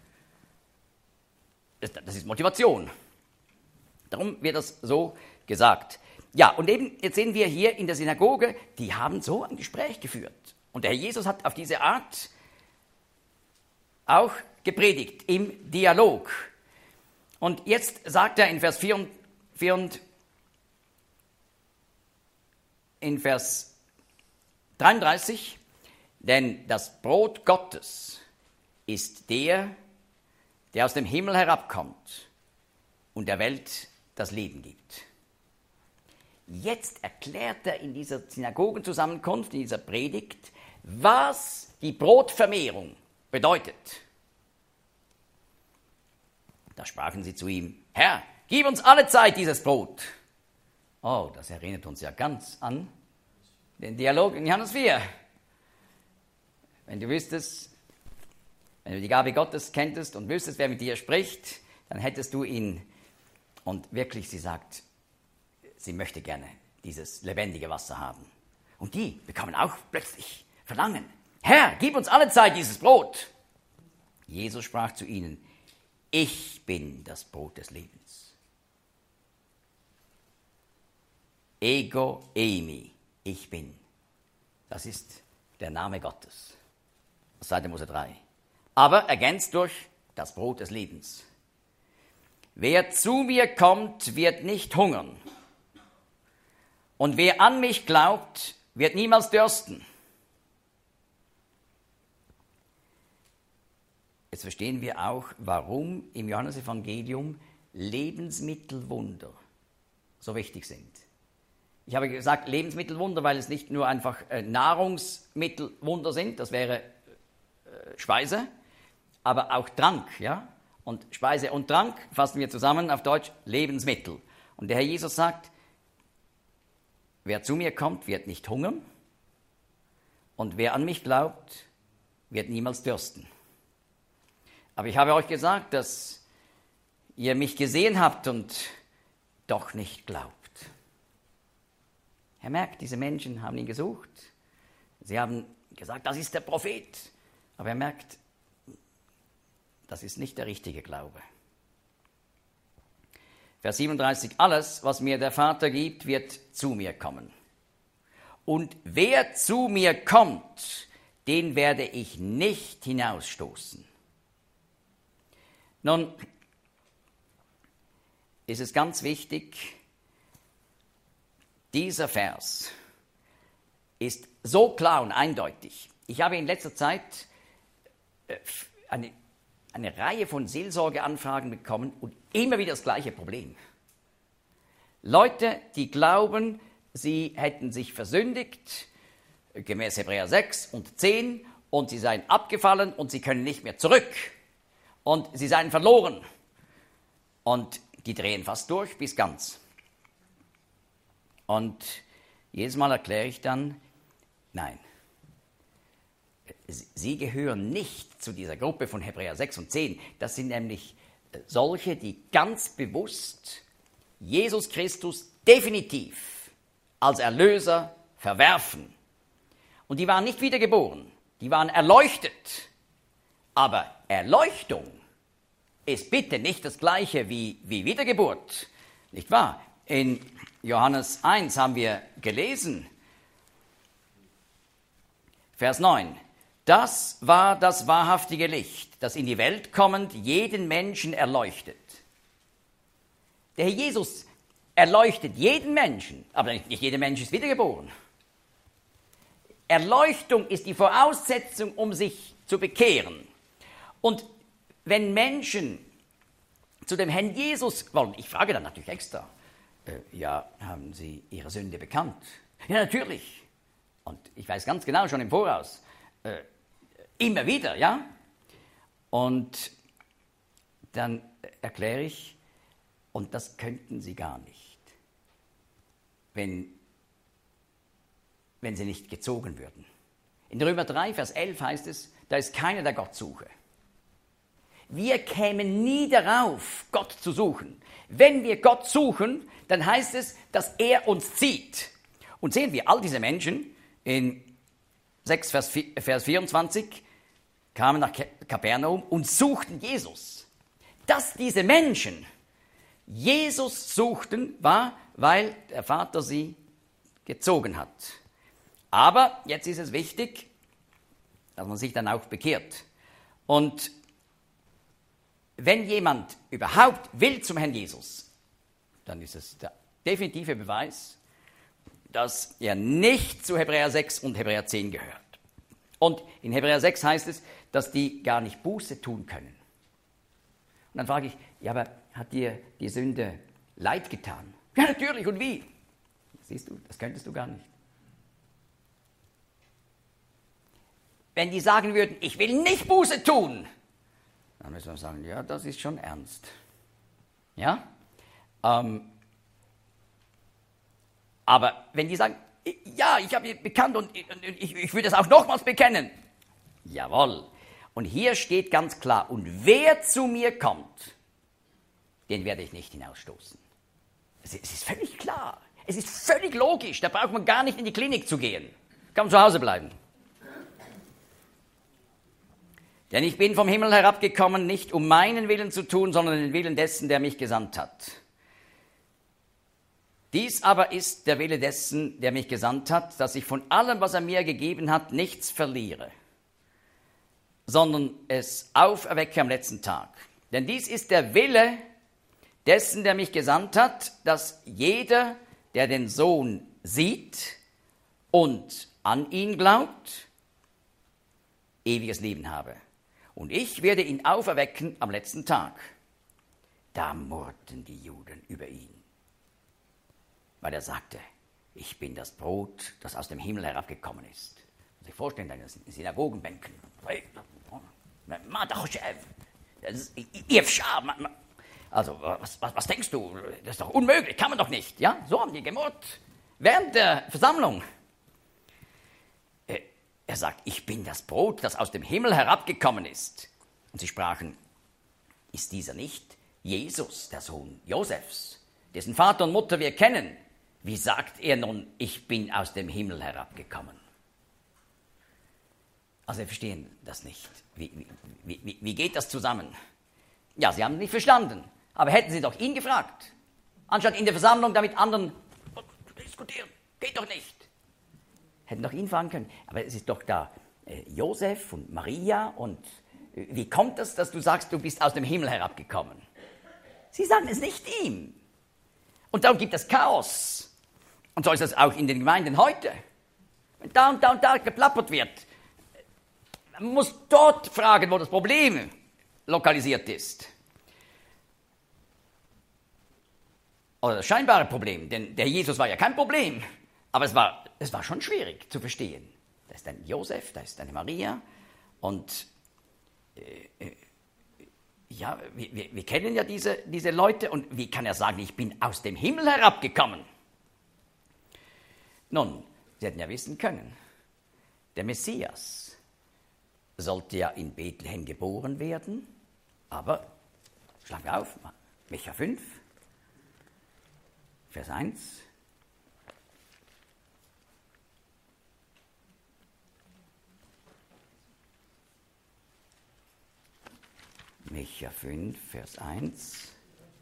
Das, das ist Motivation. Darum wird das so gesagt. Ja, und eben, jetzt sehen wir hier in der Synagoge, die haben so ein Gespräch geführt. Und der Herr Jesus hat auf diese Art auch gepredigt, im Dialog. Und jetzt sagt er in Vers vier und, vier und in Vers dreiunddreißig, denn das Brot Gottes ist der, der aus dem Himmel herabkommt und der Welt das Leben gibt. Jetzt erklärt er in dieser Synagogenzusammenkunft, in dieser Predigt, was die Brotvermehrung bedeutet. Da sprachen sie zu ihm: Herr, gib uns alle Zeit dieses Brot. Oh, das erinnert uns ja ganz an den Dialog in Johannes vier. Wenn du wüsstest, wenn du die Gabe Gottes kenntest und wüsstest, wer mit dir spricht, dann hättest du ihn. Und wirklich, sie sagt, sie möchte gerne dieses lebendige Wasser haben. Und die bekamen auch plötzlich Verlangen. Herr, gib uns alle Zeit dieses Brot. Jesus sprach zu ihnen: Ich bin das Brot des Lebens. Ego eimi, ich bin. Das ist der Name Gottes. zweiter Mose drei. Aber ergänzt durch das Brot des Lebens. Wer zu mir kommt, wird nicht hungern. Und wer an mich glaubt, wird niemals dürsten. Jetzt verstehen wir auch, warum im Johannesevangelium Lebensmittelwunder so wichtig sind. Ich habe gesagt Lebensmittelwunder, weil es nicht nur einfach äh, Nahrungsmittelwunder sind, das wäre äh, Speise, aber auch Trank, ja? Und Speise und Trank fassen wir zusammen auf Deutsch Lebensmittel. Und der Herr Jesus sagt, wer zu mir kommt, wird nicht hungern, und wer an mich glaubt, wird niemals dürsten. Aber ich habe euch gesagt, dass ihr mich gesehen habt und doch nicht glaubt. Er merkt, diese Menschen haben ihn gesucht. Sie haben gesagt, das ist der Prophet. Aber er merkt, das ist nicht der richtige Glaube. Vers siebenunddreißig, alles, was mir der Vater gibt, wird zu mir kommen. Und wer zu mir kommt, den werde ich nicht hinausstoßen. Nun ist es ganz wichtig, dieser Vers ist so klar und eindeutig. Ich habe in letzter Zeit eine, eine Reihe von Seelsorgeanfragen bekommen und immer wieder das gleiche Problem. Leute, die glauben, sie hätten sich versündigt, gemäß Hebräer sechs und zehn, und sie seien abgefallen und sie können nicht mehr zurück. Und sie seien verloren. Und die drehen fast durch bis ganz. Und jedes Mal erkläre ich dann, nein, sie gehören nicht zu dieser Gruppe von Hebräer sechs und zehn. Das sind nämlich solche, die ganz bewusst Jesus Christus definitiv als Erlöser verwerfen. Und die waren nicht wiedergeboren, die waren erleuchtet. Aber Erleuchtung ist bitte nicht das Gleiche wie, wie Wiedergeburt, nicht wahr? In Johannes eins haben wir gelesen, Vers neun, das war das wahrhaftige Licht, das in die Welt kommend jeden Menschen erleuchtet. Der Herr Jesus erleuchtet jeden Menschen, aber nicht jeder Mensch ist wiedergeboren. Erleuchtung ist die Voraussetzung, um sich zu bekehren. Und wenn Menschen zu dem Herrn Jesus wollen, ich frage dann natürlich extra, äh, ja, haben Sie Ihre Sünde bekannt? Ja, natürlich. Und ich weiß ganz genau schon im Voraus, äh, immer wieder, ja. Und dann erkläre ich, und das könnten Sie gar nicht. Wenn wenn sie nicht gezogen würden. In Römer drei, Vers elf heißt es, da ist keiner, der Gott suche. Wir kämen nie darauf, Gott zu suchen. Wenn wir Gott suchen, dann heißt es, dass er uns zieht. Und sehen wir, all diese Menschen in sechs, Vers vierundzwanzig kamen nach Kapernaum und suchten Jesus. Dass diese Menschen Jesus suchten, war, weil der Vater sie gezogen hat. Aber jetzt ist es wichtig, dass man sich dann auch bekehrt. Und wenn jemand überhaupt will zum Herrn Jesus, dann ist es der definitive Beweis, dass er nicht zu Hebräer sechs und Hebräer zehn gehört. Und in Hebräer sechs heißt es, dass die gar nicht Buße tun können. Und dann frage ich, ja, aber hat dir die Sünde leid getan? Ja, natürlich, und wie? Siehst du, das könntest du gar nicht. Wenn die sagen würden, ich will nicht Buße tun, dann müssen wir sagen, ja, das ist schon ernst. Ja? Ähm, aber wenn die sagen, ja, ich habe bekannt und ich, ich, ich will das auch nochmals bekennen. Jawohl. Und hier steht ganz klar, und wer zu mir kommt, den werde ich nicht hinausstoßen. Es ist völlig klar. Es ist völlig logisch. Da braucht man gar nicht in die Klinik zu gehen. Kann man zu Hause bleiben. Denn ich bin vom Himmel herabgekommen, nicht um meinen Willen zu tun, sondern den Willen dessen, der mich gesandt hat. Dies aber ist der Wille dessen, der mich gesandt hat, dass ich von allem, was er mir gegeben hat, nichts verliere, sondern es auferwecke am letzten Tag. Denn dies ist der Wille dessen, der mich gesandt hat, dass jeder, der den Sohn sieht und an ihn glaubt, ewiges Leben habe. Und ich werde ihn auferwecken am letzten Tag. Da murrten die Juden über ihn, weil er sagte, ich bin das Brot, das aus dem Himmel herabgekommen ist. Muss ich vorstellen, in den Synagogenbänken. Also, was, was, was denkst du? Das ist doch unmöglich, kann man doch nicht. Ja, so haben die gemurrt. Während der Versammlung. Er sagt, ich bin das Brot, das aus dem Himmel herabgekommen ist. Und sie sprachen, ist dieser nicht Jesus, der Sohn Josefs, dessen Vater und Mutter wir kennen? Wie sagt er nun, ich bin aus dem Himmel herabgekommen? Also wir verstehen das nicht. Wie, wie, wie, wie geht das zusammen? Ja, sie haben es nicht verstanden. Aber hätten sie doch ihn gefragt, anstatt in der Versammlung da mit anderen diskutieren. Geht doch nicht. Hätten doch ihn fragen können. Aber es ist doch da äh, Josef und Maria und äh, wie kommt es, dass du sagst, du bist aus dem Himmel herabgekommen? Sie sagen es nicht ihm. Und darum gibt es Chaos. Und so ist es auch in den Gemeinden heute. Wenn da und da und da geplappert wird, man muss dort fragen, wo das Problem lokalisiert ist. Oder das scheinbare Problem, denn der Jesus war ja kein Problem. Aber es war, es war schon schwierig zu verstehen. Da ist ein Josef, da ist eine Maria und äh, äh, ja, wir, wir, wir kennen ja diese, diese Leute und wie kann er sagen, ich bin aus dem Himmel herabgekommen? Nun, sie hätten ja wissen können, der Messias sollte ja in Bethlehem geboren werden, aber, schlag auf, Micha fünf, Vers eins. Micha fünf, Vers eins.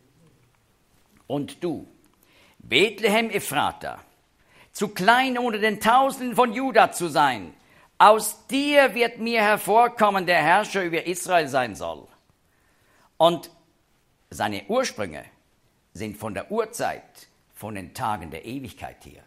Und du, Bethlehem Ephrata, zu klein unter den Tausenden von Juda zu sein, aus dir wird mir hervorkommen, der Herrscher über Israel sein soll. Und seine Ursprünge sind von der Urzeit, von den Tagen der Ewigkeit her.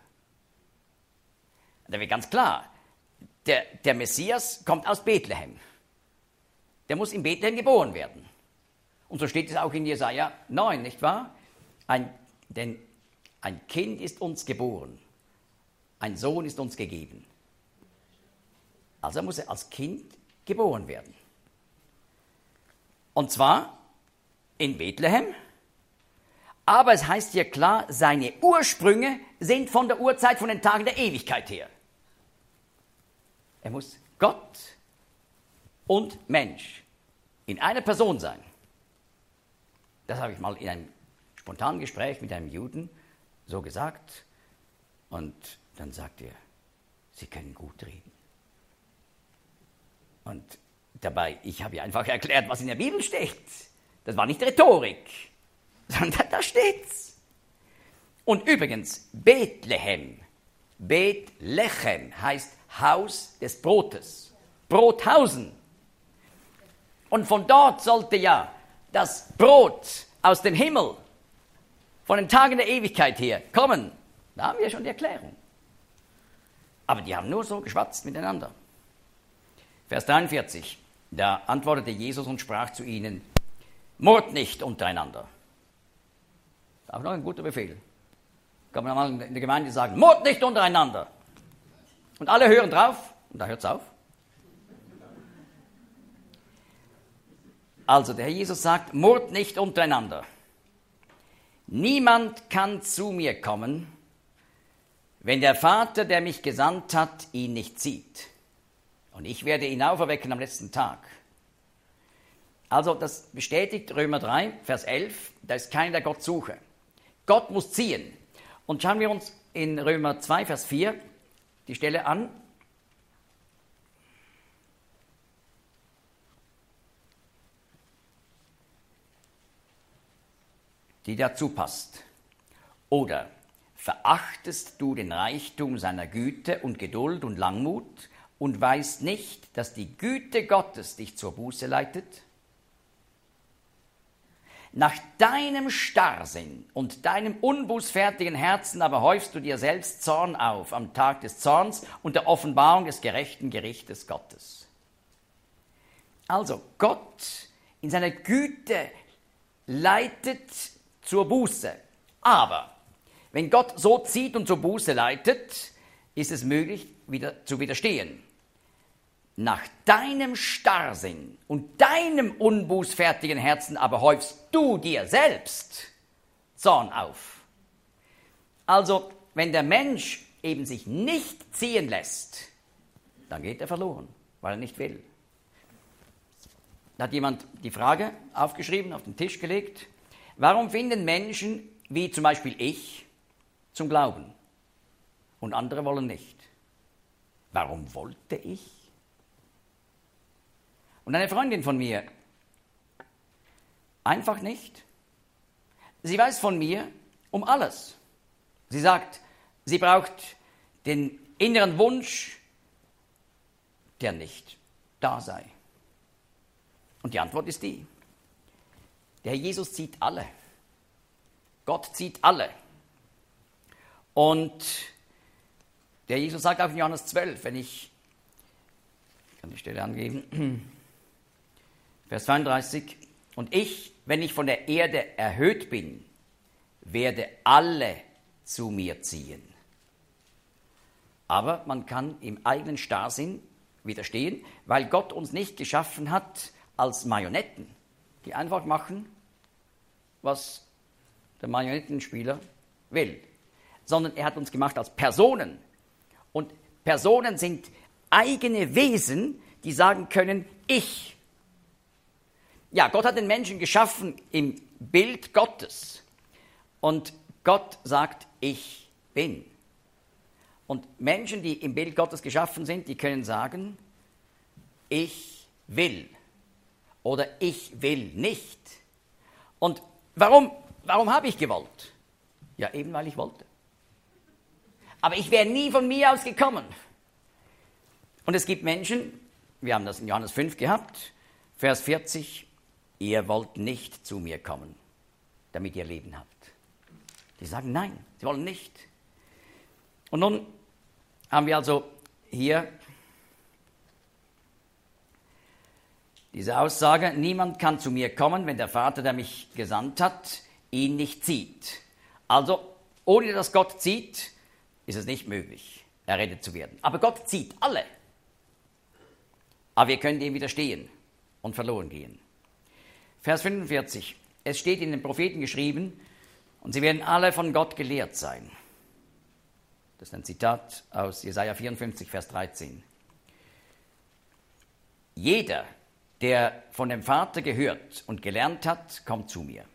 Da wird ganz klar, der, der Messias kommt aus Bethlehem. Der muss in Bethlehem geboren werden. Und so steht es auch in Jesaja neun, nicht wahr? Ein, denn ein Kind ist uns geboren, ein Sohn ist uns gegeben. Also muss er als Kind geboren werden. Und zwar in Bethlehem. Aber es heißt hier klar, seine Ursprünge sind von der Urzeit, von den Tagen der Ewigkeit her. Er muss Gott und Mensch in einer Person sein. Das habe ich mal in einem spontanen Gespräch mit einem Juden so gesagt. Und dann sagt er, Sie können gut reden. Und dabei, ich habe ihr einfach erklärt, was in der Bibel steht. Das war nicht Rhetorik, sondern da steht's. Und übrigens, Bethlehem, Bethlehem heißt Haus des Brotes, Brothausen. Und von dort sollte ja das Brot aus dem Himmel, von den Tagen der Ewigkeit her, kommen. Da haben wir schon die Erklärung. Aber die haben nur so geschwatzt miteinander. Vers dreiundvierzig, da antwortete Jesus und sprach zu ihnen, Mord nicht untereinander. Auch noch ein guter Befehl. Kann man mal in der Gemeinde sagen, Mord nicht untereinander. Und alle hören drauf, und da hört es auf. Also der Herr Jesus sagt, Mord nicht untereinander. Niemand kann zu mir kommen, wenn der Vater, der mich gesandt hat, ihn nicht sieht. Und ich werde ihn auferwecken am letzten Tag. Also das bestätigt Römer drei, Vers elf, da ist keiner, der Gott suche. Gott muss ziehen. Und schauen wir uns in Römer zwei, Vers vier die Stelle an. Die dazu passt. Oder verachtest du den Reichtum seiner Güte und Geduld und Langmut und weißt nicht, dass die Güte Gottes dich zur Buße leitet? Nach deinem Starrsinn und deinem unbußfertigen Herzen aber häufst du dir selbst Zorn auf am Tag des Zorns und der Offenbarung des gerechten Gerichtes Gottes. Also Gott in seiner Güte leitet zur Buße. Aber wenn Gott so zieht und zur Buße leitet, ist es möglich, wieder zu widerstehen. Nach deinem Starrsinn und deinem unbußfertigen Herzen aber häufst du dir selbst Zorn auf. Also, wenn der Mensch eben sich nicht ziehen lässt, dann geht er verloren, weil er nicht will. Da hat jemand die Frage aufgeschrieben, auf den Tisch gelegt, warum finden Menschen, wie zum Beispiel ich, zum Glauben und andere wollen nicht? Warum wollte ich? Und eine Freundin von mir, einfach nicht. Sie weiß von mir um alles. Sie sagt, sie braucht den inneren Wunsch, der nicht da sei. Und die Antwort ist die, der Herr Jesus zieht alle. Gott zieht alle. Und der Jesus sagt auch in Johannes zwölf, wenn ich, ich kann die Stelle angeben, Vers zweiunddreißig, und ich, wenn ich von der Erde erhöht bin, werde alle zu mir ziehen. Aber man kann im eigenen Starrsinn widerstehen, weil Gott uns nicht geschaffen hat als Marionetten, die einfach machen, was der Marionettenspieler will, sondern er hat uns gemacht als Personen. Und Personen sind eigene Wesen, die sagen können, ich. Ja, Gott hat den Menschen geschaffen im Bild Gottes. Und Gott sagt, ich bin. Und Menschen, die im Bild Gottes geschaffen sind, die können sagen, ich will. Oder ich will nicht. Und warum, warum habe ich gewollt? Ja, eben weil ich wollte. Aber ich wäre nie von mir aus gekommen. Und es gibt Menschen, wir haben das in Johannes fünf gehabt, Vers vierzig, ihr wollt nicht zu mir kommen, damit ihr Leben habt. Die sagen nein, sie wollen nicht. Und nun haben wir also hier diese Aussage, niemand kann zu mir kommen, wenn der Vater, der mich gesandt hat, ihn nicht zieht. Also, ohne dass Gott zieht, ist es nicht möglich, errettet zu werden. Aber Gott zieht alle. Aber wir können dem widerstehen und verloren gehen. Vers fünfundvierzig. Es steht in den Propheten geschrieben, und sie werden alle von Gott gelehrt sein. Das ist ein Zitat aus Jesaja vierundfünfzig, Vers dreizehn. Jeder, der von dem Vater gehört und gelernt hat, kommt zu mir.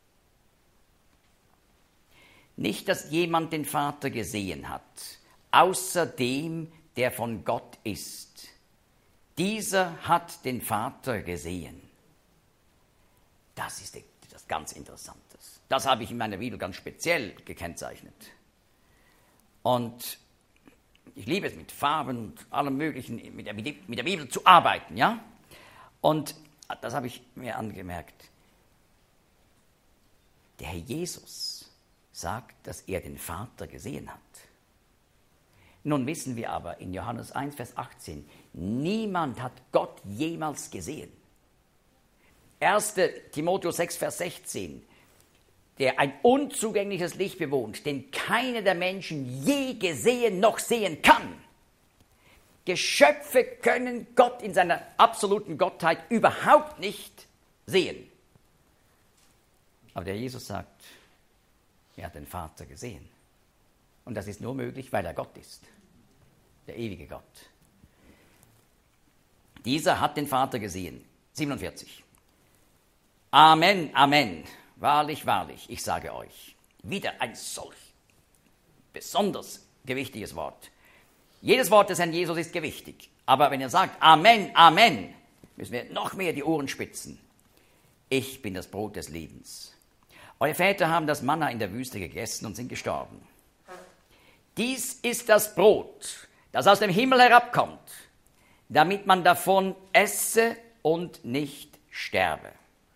Nicht, dass jemand den Vater gesehen hat, außer dem, der von Gott ist. Dieser hat den Vater gesehen. Das ist etwas ganz Interessantes. Das habe ich in meiner Bibel ganz speziell gekennzeichnet. Und ich liebe es, mit Farben und allem Möglichen mit der, mit der Bibel zu arbeiten, ja? Und das habe ich mir angemerkt. Der Herr Jesus sagt, dass er den Vater gesehen hat. Nun wissen wir aber in Johannes eins, Vers achtzehn, niemand hat Gott jemals gesehen. erster Timotheus sechs, Vers sechzehn, der ein unzugängliches Licht bewohnt, den keiner der Menschen je gesehen noch sehen kann. Geschöpfe können Gott in seiner absoluten Gottheit überhaupt nicht sehen. Aber der Jesus sagt, er hat den Vater gesehen. Und das ist nur möglich, weil er Gott ist, der ewige Gott. Dieser hat den Vater gesehen. siebenundvierzig. Amen, Amen. Wahrlich, wahrlich, ich sage euch. Wieder ein solch besonders gewichtiges Wort. Jedes Wort des Herrn Jesus ist gewichtig. Aber wenn er sagt Amen, Amen, müssen wir noch mehr die Ohren spitzen. Ich bin das Brot des Lebens. Eure Väter haben das Manna in der Wüste gegessen und sind gestorben. Dies ist das Brot, das aus dem Himmel herabkommt, damit man davon esse und nicht sterbe.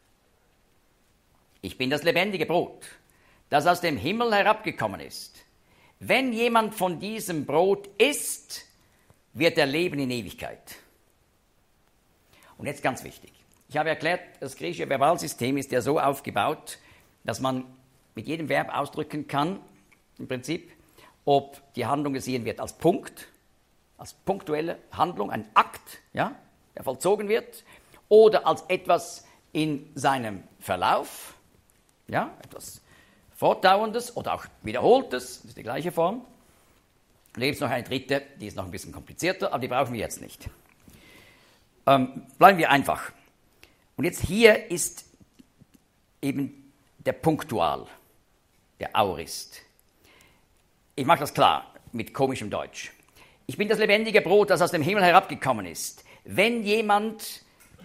Ich bin das lebendige Brot, das aus dem Himmel herabgekommen ist. Wenn jemand von diesem Brot isst, wird er leben in Ewigkeit. Und jetzt ganz wichtig. Ich habe erklärt, das griechische Verbalsystem ist ja so aufgebaut, dass man mit jedem Verb ausdrücken kann, im Prinzip, ob die Handlung gesehen wird als Punkt, als punktuelle Handlung, ein Akt, ja, der vollzogen wird, oder als etwas in seinem Verlauf, ja, etwas Fortdauerndes oder auch Wiederholtes, das ist die gleiche Form. Da gibt es noch eine dritte, die ist noch ein bisschen komplizierter, aber die brauchen wir jetzt nicht. Ähm, bleiben wir einfach. Und jetzt hier ist eben der Punktual, der Aorist. Ich mache das klar mit komischem Deutsch. Ich bin das lebendige Brot, das aus dem Himmel herabgekommen ist. Wenn jemand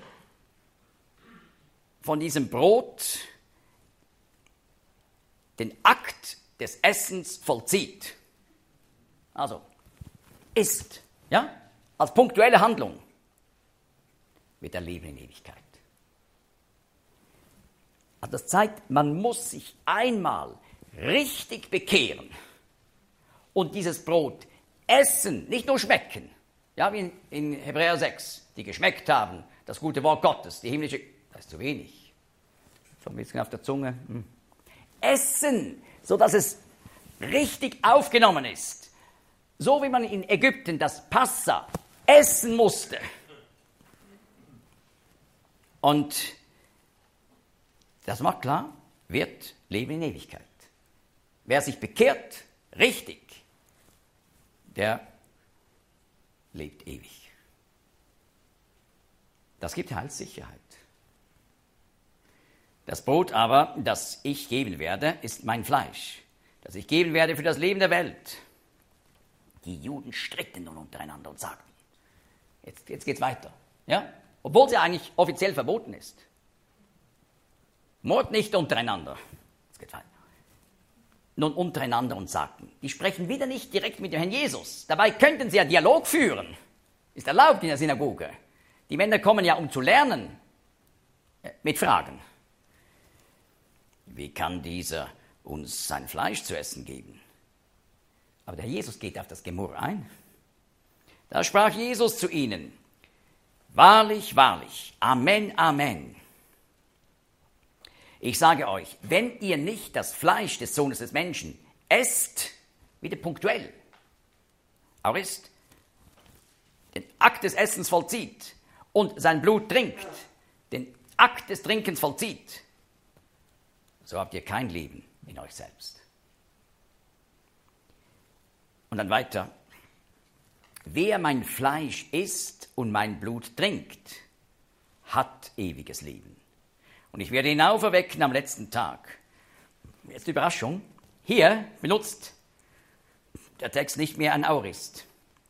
von diesem Brot den Akt des Essens vollzieht, also isst, ja, als punktuelle Handlung, wird er leben in Ewigkeit. Also das zeigt, man muss sich einmal richtig bekehren und dieses Brot essen, nicht nur schmecken, ja, wie in, in Hebräer sechs, die geschmeckt haben, das gute Wort Gottes, die himmlische, das ist zu wenig, so ein bisschen auf der Zunge, hm. Essen, sodass es richtig aufgenommen ist. So wie man in Ägypten das Passa essen musste. Und das macht klar, wird leben in Ewigkeit. Wer sich bekehrt, richtig, der lebt ewig. Das gibt Heilssicherheit. Das Brot aber, das ich geben werde, ist mein Fleisch, das ich geben werde für das Leben der Welt. Die Juden stritten nun untereinander und sagten, jetzt, jetzt geht's weiter, ja? Obwohl sie eigentlich offiziell verboten ist. Mord nicht untereinander. Jetzt geht's weiter. Nun untereinander und sagten, die sprechen wieder nicht direkt mit dem Herrn Jesus. Dabei könnten sie ja Dialog führen. Ist erlaubt in der Synagoge. Die Männer kommen ja, um zu lernen, mit Fragen. Wie kann dieser uns sein Fleisch zu essen geben? Aber der Herr Jesus geht auf das Gemurr ein. Da sprach Jesus zu ihnen, wahrlich, wahrlich, Amen, Amen. Ich sage euch, wenn ihr nicht das Fleisch des Sohnes des Menschen esst, wieder punktuell, Aorist, den Akt des Essens vollzieht und sein Blut trinkt, den Akt des Trinkens vollzieht, so habt ihr kein Leben in euch selbst. Und dann weiter. Wer mein Fleisch isst und mein Blut trinkt, hat ewiges Leben. Und ich werde ihn auferwecken am letzten Tag. Jetzt die Überraschung. Hier benutzt der Text nicht mehr ein Aorist.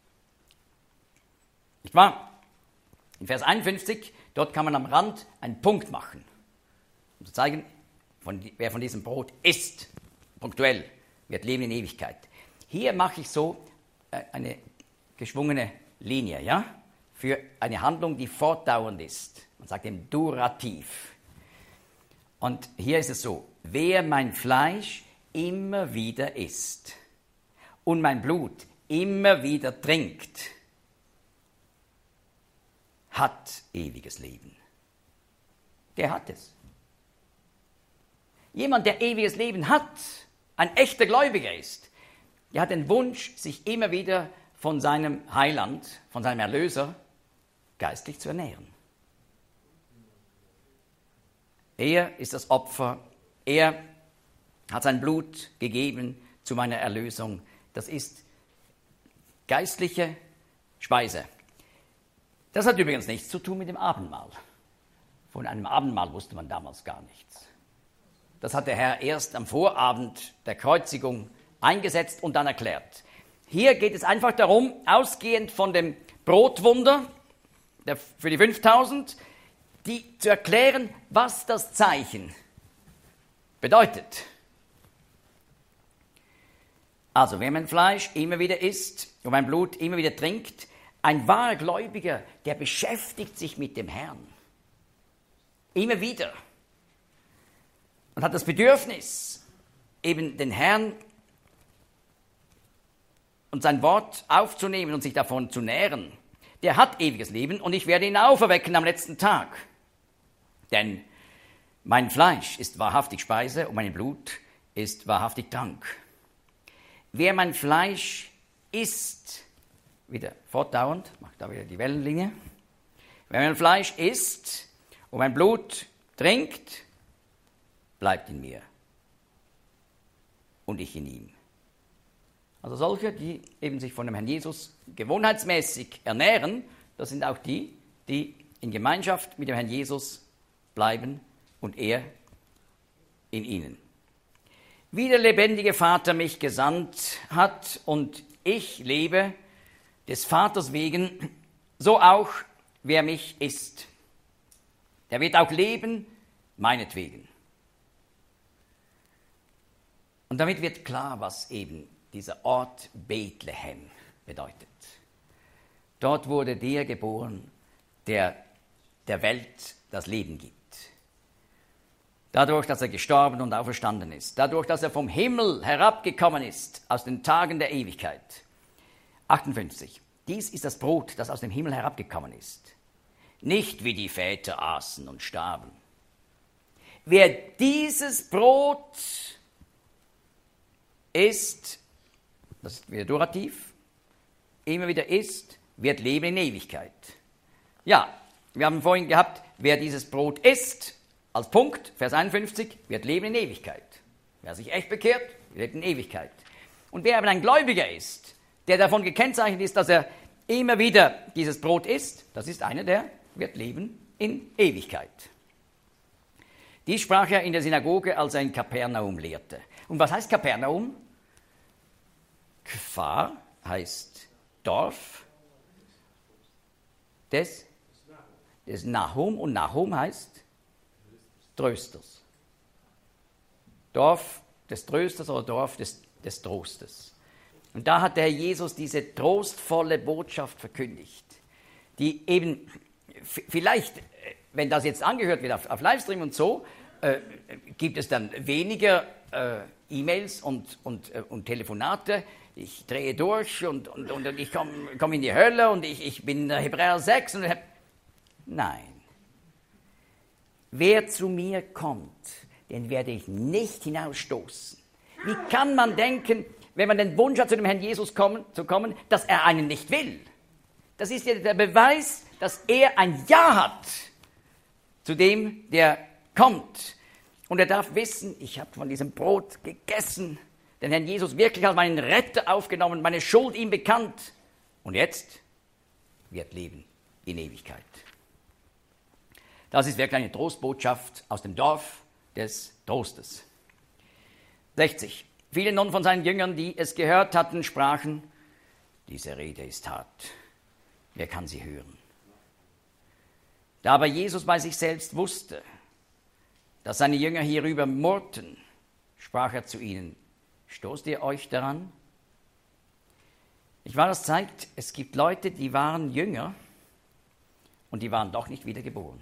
Nicht wahr? In Vers einundfünfzig, dort kann man am Rand einen Punkt machen, um zu zeigen, von, wer von diesem Brot isst, punktuell, wird leben in Ewigkeit. Hier mache ich so äh, eine geschwungene Linie, ja, für eine Handlung, die fortdauernd ist. Man sagt dem Durativ. Und hier ist es so, wer mein Fleisch immer wieder isst und mein Blut immer wieder trinkt, hat ewiges Leben. Der hat es. Jemand, der ewiges Leben hat, ein echter Gläubiger ist, der hat den Wunsch, sich immer wieder von seinem Heiland, von seinem Erlöser, geistlich zu ernähren. Er ist das Opfer, er hat sein Blut gegeben zu meiner Erlösung. Das ist geistliche Speise. Das hat übrigens nichts zu tun mit dem Abendmahl. Von einem Abendmahl wusste man damals gar nichts. Das hat der Herr erst am Vorabend der Kreuzigung eingesetzt und dann erklärt. Hier geht es einfach darum, ausgehend von dem Brotwunder der, für die fünftausend, die zu erklären, was das Zeichen bedeutet. Also, wer mein Fleisch immer wieder isst und mein Blut immer wieder trinkt, ein wahrer Gläubiger, der beschäftigt sich mit dem Herrn. Immer wieder. Und hat das Bedürfnis, eben den Herrn und sein Wort aufzunehmen und sich davon zu nähren. Der hat ewiges Leben und ich werde ihn auferwecken am letzten Tag. Denn mein Fleisch ist wahrhaftig Speise und mein Blut ist wahrhaftig Trank. Wer mein Fleisch isst, wieder fortdauernd, macht da wieder die Wellenlinie. Wer mein Fleisch isst und mein Blut trinkt, bleibt in mir und ich in ihm. Also solche, die eben sich von dem Herrn Jesus gewohnheitsmäßig ernähren, das sind auch die, die in Gemeinschaft mit dem Herrn Jesus bleiben und er in ihnen. Wie der lebendige Vater mich gesandt hat und ich lebe des Vaters wegen, so auch wer mich isst. Der wird auch leben meinetwegen. Und damit wird klar, was eben dieser Ort Bethlehem bedeutet. Dort wurde der geboren, der der Welt das Leben gibt. Dadurch, dass er gestorben und auferstanden ist. Dadurch, dass er vom Himmel herabgekommen ist, aus den Tagen der Ewigkeit. achtundfünfzig. Dies ist das Brot, das aus dem Himmel herabgekommen ist. Nicht wie die Väter aßen und starben. Wer dieses Brot isst, das ist wieder Durativ, immer wieder isst, wird leben in Ewigkeit. Ja, wir haben vorhin gehabt, wer dieses Brot isst, als Punkt, Vers einundfünfzig, wird leben in Ewigkeit. Wer sich echt bekehrt, lebt in Ewigkeit. Und wer aber ein Gläubiger ist, der davon gekennzeichnet ist, dass er immer wieder dieses Brot isst, das ist einer, der wird leben in Ewigkeit. Dies sprach er in der Synagoge, als er in Kapernaum lehrte. Und was heißt Kapernaum? Kfar heißt Dorf des, des Nahum und Nahum heißt Trösters. Dorf des Trösters oder Dorf des, des Trostes. Und da hat der Herr Jesus diese trostvolle Botschaft verkündigt, die eben vielleicht, wenn das jetzt angehört wird auf, auf Livestream und so, äh, gibt es dann weniger äh, E-Mails und, und, äh, und Telefonate. Ich drehe durch und, und, und ich komme komm in die Hölle und ich, ich bin Hebräer sechs. Und nein. Wer zu mir kommt, den werde ich nicht hinausstoßen. Wie kann man denken, wenn man den Wunsch hat, zu dem Herrn Jesus kommen, zu kommen, dass er einen nicht will? Das ist ja der Beweis, dass er ein Ja hat zu dem, der kommt. Und er darf wissen, ich habe von diesem Brot gegessen, den Herrn Jesus wirklich als meinen Retter aufgenommen, meine Schuld ihm bekannt. Und jetzt wird Leben in Ewigkeit. Das ist wirklich eine Trostbotschaft aus dem Dorf des Trostes. sechzig. Viele nun von seinen Jüngern, die es gehört hatten, sprachen, diese Rede ist hart. Wer kann sie hören? Da aber Jesus bei sich selbst wusste, dass seine Jünger hierüber murrten, sprach er zu ihnen, stoßt ihr euch daran? Ich weiß, das zeigt, es gibt Leute, die waren Jünger und die waren doch nicht wiedergeboren.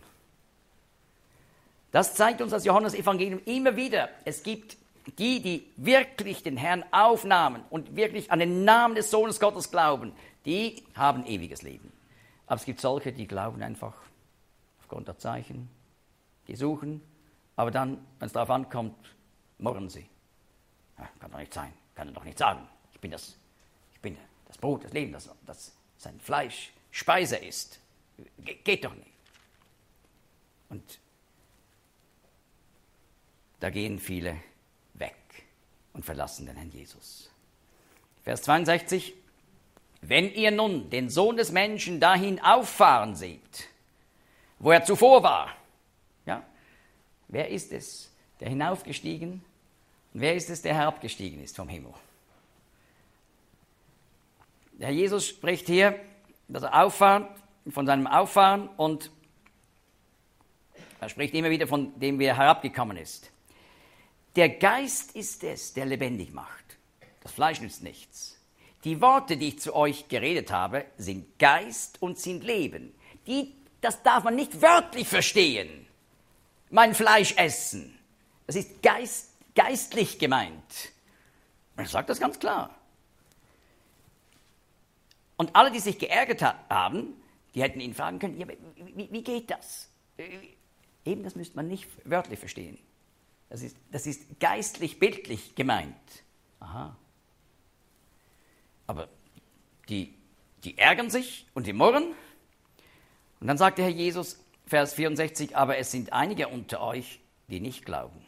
Das zeigt uns das Johannes-Evangelium immer wieder. Es gibt die, die wirklich den Herrn aufnahmen und wirklich an den Namen des Sohnes Gottes glauben, die haben ewiges Leben. Aber es gibt solche, die glauben einfach aufgrund der Zeichen, die suchen, aber dann, wenn es darauf ankommt, murren sie. Ja, kann doch nicht sein, kann er doch nicht sagen. Ich bin das, ich bin das Brot, das Leben, das, das sein Fleisch Speise ist. Ge- geht doch nicht. Und da gehen viele weg und verlassen den Herrn Jesus. Vers zweiundsechzig. Wenn ihr nun den Sohn des Menschen dahin auffahren seht, wo er zuvor war, ja, wer ist es, der hinaufgestiegen und wer ist es, der herabgestiegen ist vom Himmel? Der Herr Jesus spricht hier, dass er auffahrt, von seinem Auffahren und er spricht immer wieder von dem, wie er herabgekommen ist. Der Geist ist es, der lebendig macht. Das Fleisch nützt nichts. Die Worte, die ich zu euch geredet habe, sind Geist und sind Leben. Die, das darf man nicht wörtlich verstehen. Mein Fleisch essen. Das ist Geist, geistlich gemeint. Er sagt das ganz klar. Und alle, die sich geärgert haben, die hätten ihn fragen können, ja, wie, wie geht das? Eben, das müsste man nicht wörtlich verstehen. Das ist, das ist geistlich, bildlich gemeint. Aha. Aber die, die ärgern sich und die murren. Und dann sagt der Herr Jesus, Vers vierundsechzig, aber es sind einige unter euch, die nicht glauben.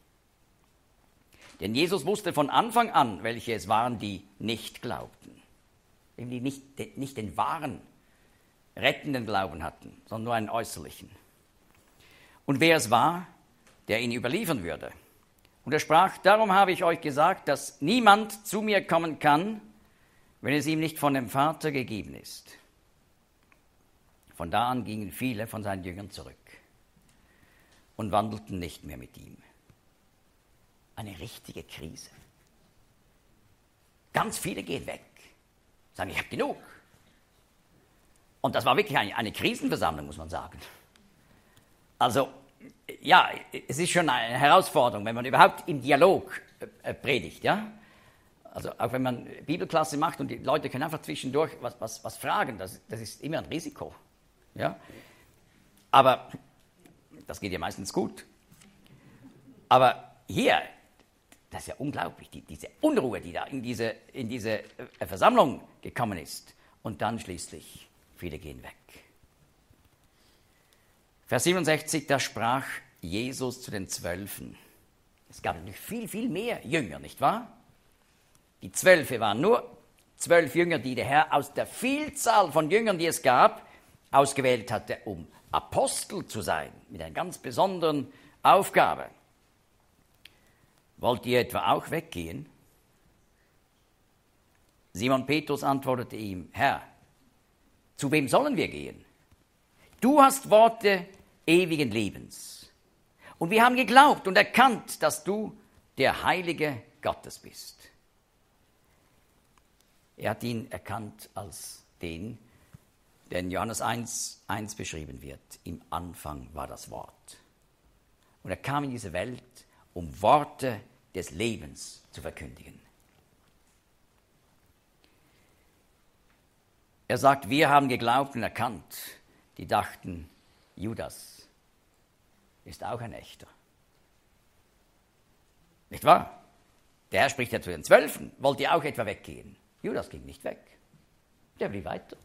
Denn Jesus wusste von Anfang an, welche es waren, die nicht glaubten. Die nicht, nicht den wahren, rettenden Glauben hatten, sondern nur einen äußerlichen. Und wer es war, der ihn überliefern würde. Und er sprach, darum habe ich euch gesagt, dass niemand zu mir kommen kann, wenn es ihm nicht von dem Vater gegeben ist. Von da an gingen viele von seinen Jüngern zurück und wandelten nicht mehr mit ihm. Eine richtige Krise. Ganz viele gehen weg, sagen, ich habe genug. Und das war wirklich eine, eine Krisenversammlung, muss man sagen. Also, ja, es ist schon eine Herausforderung, wenn man überhaupt im Dialog äh, predigt, ja. Also auch wenn man Bibelklasse macht und die Leute können einfach zwischendurch was, was, was fragen, das, das ist immer ein Risiko, ja. Aber das geht ja meistens gut. Aber hier, das ist ja unglaublich, die, diese Unruhe, die da in diese, in diese äh, Versammlung gekommen ist. Und dann schließlich, viele gehen weg. Vers siebenundsechzig, da sprach Jesus zu den Zwölfen. Es gab natürlich viel, viel mehr Jünger, nicht wahr? Die Zwölfe waren nur zwölf Jünger, die der Herr aus der Vielzahl von Jüngern, die es gab, ausgewählt hatte, um Apostel zu sein, mit einer ganz besonderen Aufgabe. Wollt ihr etwa auch weggehen? Simon Petrus antwortete ihm, Herr, zu wem sollen wir gehen? Du hast Worte ewigen Lebens. Und wir haben geglaubt und erkannt, dass du der Heilige Gottes bist. Er hat ihn erkannt als den, der in Johannes eins, eins beschrieben wird. Im Anfang war das Wort. Und er kam in diese Welt, um Worte des Lebens zu verkündigen. Er sagt, wir haben geglaubt und erkannt. Die dachten, Judas ist auch ein Echter. Nicht wahr? Der Herr spricht ja zu den Zwölfen. Wollt ihr auch etwa weggehen? Judas ging nicht weg. Der blieb weiter.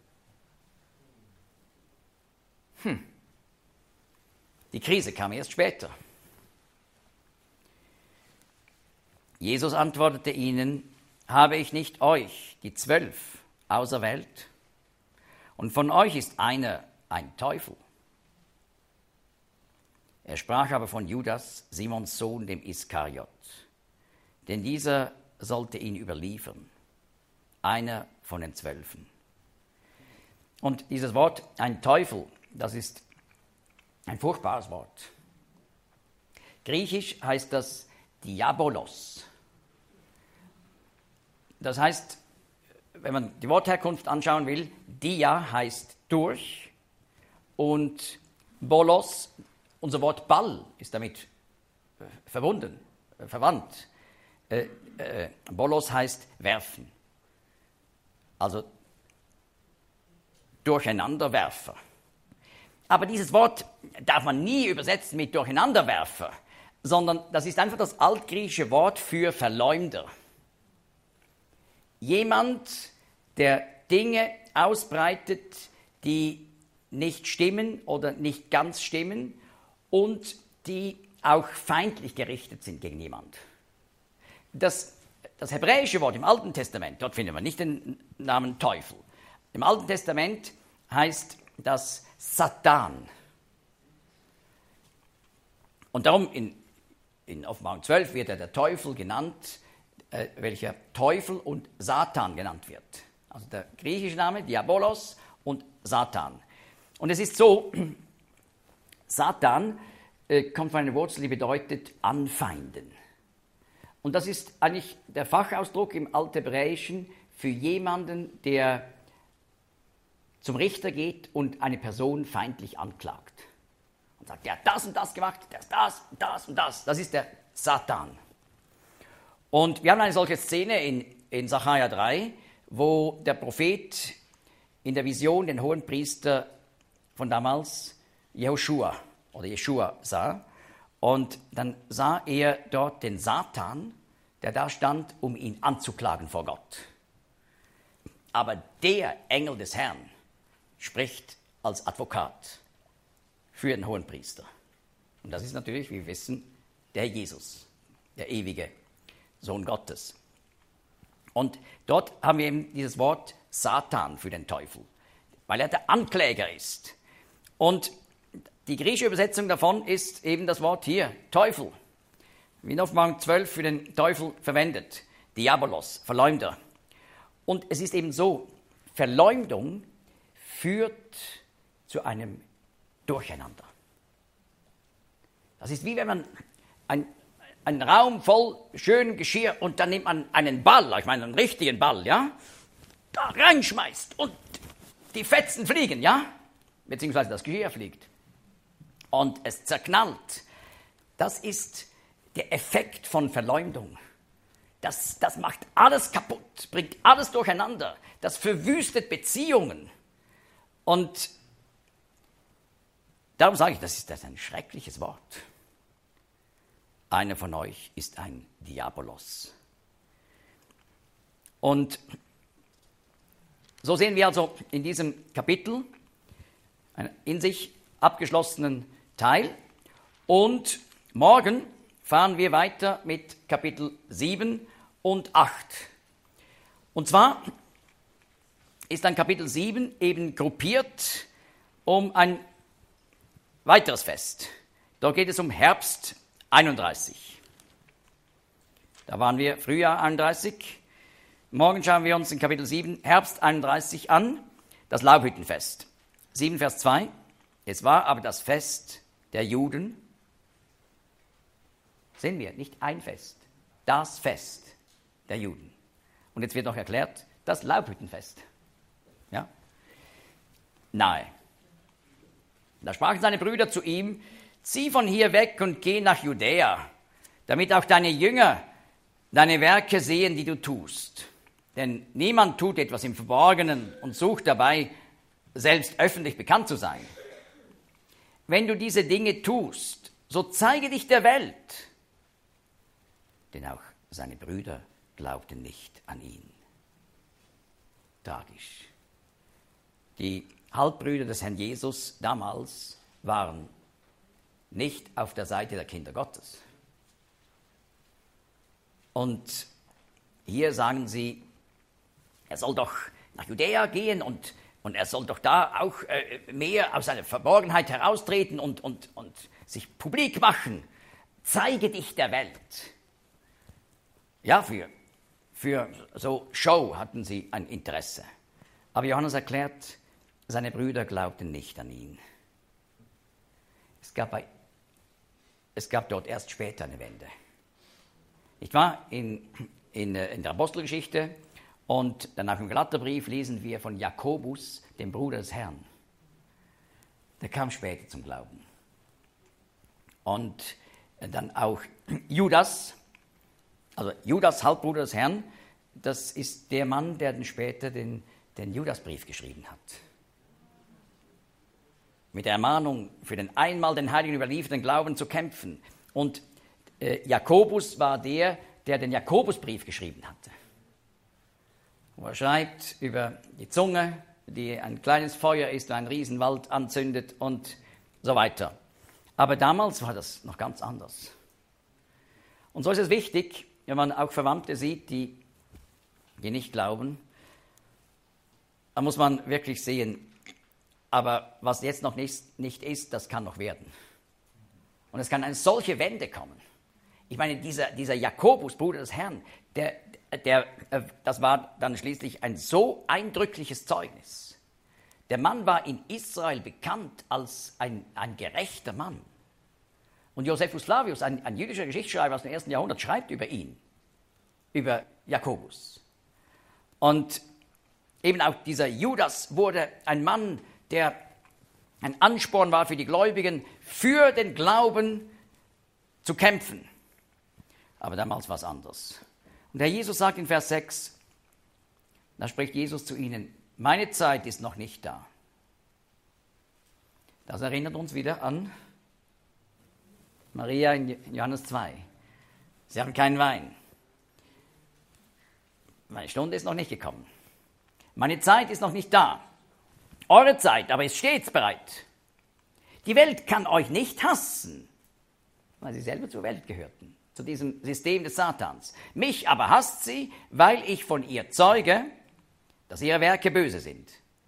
Hm. Die Krise kam erst später. Jesus antwortete ihnen, habe ich nicht euch, die Zwölf, auserwählt? Und von euch ist einer ein Teufel. Er sprach aber von Judas, Simons Sohn, dem Iskariot. Denn dieser sollte ihn überliefern, einer von den Zwölfen. Und dieses Wort, ein Teufel, das ist ein furchtbares Wort. Griechisch heißt das Diabolos. Das heißt, wenn man die Wortherkunft anschauen will, Dia heißt durch und Bolos, unser Wort Ball, ist damit verbunden, verwandt. Äh, äh, Bolos heißt werfen. Also Durcheinanderwerfer. Aber dieses Wort darf man nie übersetzen mit Durcheinanderwerfer, sondern das ist einfach das altgriechische Wort für Verleumder. Jemand, der Dinge ausbreitet, die nicht stimmen oder nicht ganz stimmen und die auch feindlich gerichtet sind gegen jemand. Das, das hebräische Wort im Alten Testament, dort finden wir nicht den Namen Teufel. Im Alten Testament heißt das Satan. Und darum in, in Offenbarung zwölf wird er der Teufel genannt, äh, welcher Teufel und Satan genannt wird. Also der griechische Name, Diabolos und Satan. Und es ist so, Satan äh, kommt von einer Wurzel, die bedeutet anfeinden. Und das ist eigentlich der Fachausdruck im Althebräischen für jemanden, der zum Richter geht und eine Person feindlich anklagt. Und sagt, der hat das und das gemacht, der ist das und das und das. Das ist der Satan. Und wir haben eine solche Szene in, in Sacharja drei, wo der Prophet in der Vision den Hohenpriester von damals, Jehoschua oder Jeschua, sah. Und dann sah er dort den Satan, der da stand, um ihn anzuklagen vor Gott. Aber der Engel des Herrn spricht als Advokat für den Hohenpriester. Und das ist natürlich, wie wir wissen, der Jesus, der ewige Sohn Gottes. Und dort haben wir eben dieses Wort Satan für den Teufel, weil er der Ankläger ist. Und die griechische Übersetzung davon ist eben das Wort hier, Teufel. Wie in Offenbarung zwölf für den Teufel verwendet. Diabolos, Verleumder. Und es ist eben so, Verleumdung führt zu einem Durcheinander. Das ist wie wenn man ein, einen Raum voll schönem Geschirr und dann nimmt man einen Ball, ich meine einen richtigen Ball, ja, da reinschmeißt und die Fetzen fliegen, ja, beziehungsweise das Geschirr fliegt und es zerknallt. Das ist der Effekt von Verleumdung. Das, das macht alles kaputt, bringt alles durcheinander, das verwüstet Beziehungen. Und darum sage ich, das ist das ein schreckliches Wort. Einer von euch ist ein Diabolos. Und so sehen wir also in diesem Kapitel einen in sich abgeschlossenen Teil. Und morgen fahren wir weiter mit Kapitel sieben und acht. Und zwar ist dann Kapitel sieben eben gruppiert um ein weiteres Fest. Dort geht es um Herbst einunddreißig. Da waren wir Frühjahr einunddreißig. Morgen schauen wir uns in Kapitel sieben Herbst einunddreißig an, das Laubhüttenfest. sieben Vers zwei. Es war aber das Fest der Juden. Sehen wir, nicht ein Fest, das Fest der Juden. Und jetzt wird noch erklärt, das Laubhüttenfest. Ja? Nahe. Da sprachen seine Brüder zu ihm, zieh von hier weg und geh nach Judäa, damit auch deine Jünger deine Werke sehen, die du tust. Denn niemand tut etwas im Verborgenen und sucht dabei, selbst öffentlich bekannt zu sein. Wenn du diese Dinge tust, so zeige dich der Welt. Denn auch seine Brüder glaubten nicht an ihn. Tragisch. Die Halbbrüder des Herrn Jesus damals waren nicht auf der Seite der Kinder Gottes. Und hier sagen sie, er soll doch nach Judäa gehen und Und er soll doch da auch äh, mehr aus seiner Verborgenheit heraustreten und, und, und sich publik machen. Zeige dich der Welt. Ja, für, für so Show hatten sie ein Interesse. Aber Johannes erklärt, seine Brüder glaubten nicht an ihn. Es gab, bei, es gab dort erst später eine Wende. Nicht wahr? In, in, in der Apostelgeschichte und dann auch im Galaterbrief lesen wir von Jakobus, dem Bruder des Herrn. Der kam später zum Glauben. Und dann auch Judas, also Judas, Halbbruder des Herrn, das ist der Mann, der dann später den, den Judasbrief geschrieben hat. Mit der Ermahnung, für den einmal den Heiligen überlieferten Glauben zu kämpfen. Und äh, Jakobus war der, der den Jakobusbrief geschrieben hatte. Wo er schreibt über die Zunge, die ein kleines Feuer ist, ein Riesenwald anzündet und so weiter. Aber damals war das noch ganz anders. Und so ist es wichtig, wenn man auch Verwandte sieht, die, die nicht glauben, da muss man wirklich sehen, aber was jetzt noch nicht, nicht ist, das kann noch werden. Und es kann eine solche Wende kommen. Ich meine, dieser, dieser Jakobus, Bruder des Herrn, der, der, das war dann schließlich ein so eindrückliches Zeugnis. Der Mann war in Israel bekannt als ein, ein gerechter Mann. Und Josephus Flavius, ein, ein jüdischer Geschichtsschreiber aus dem ersten Jahrhundert, schreibt über ihn, über Jakobus. Und eben auch dieser Judas wurde ein Mann, der ein Ansporn war für die Gläubigen, für den Glauben zu kämpfen. Aber damals war es anders. Und der Jesus sagt in Vers sechs, da spricht Jesus zu ihnen, meine Zeit ist noch nicht da. Das erinnert uns wieder an Maria in Johannes zwei. Sie haben keinen Wein. Meine Stunde ist noch nicht gekommen. Meine Zeit ist noch nicht da. Eure Zeit aber ist stets bereit. Die Welt kann euch nicht hassen, weil sie selber zur Welt gehörten, zu diesem System des Satans. Mich aber hasst sie, weil ich von ihr zeuge, dass ihre Werke böse sind.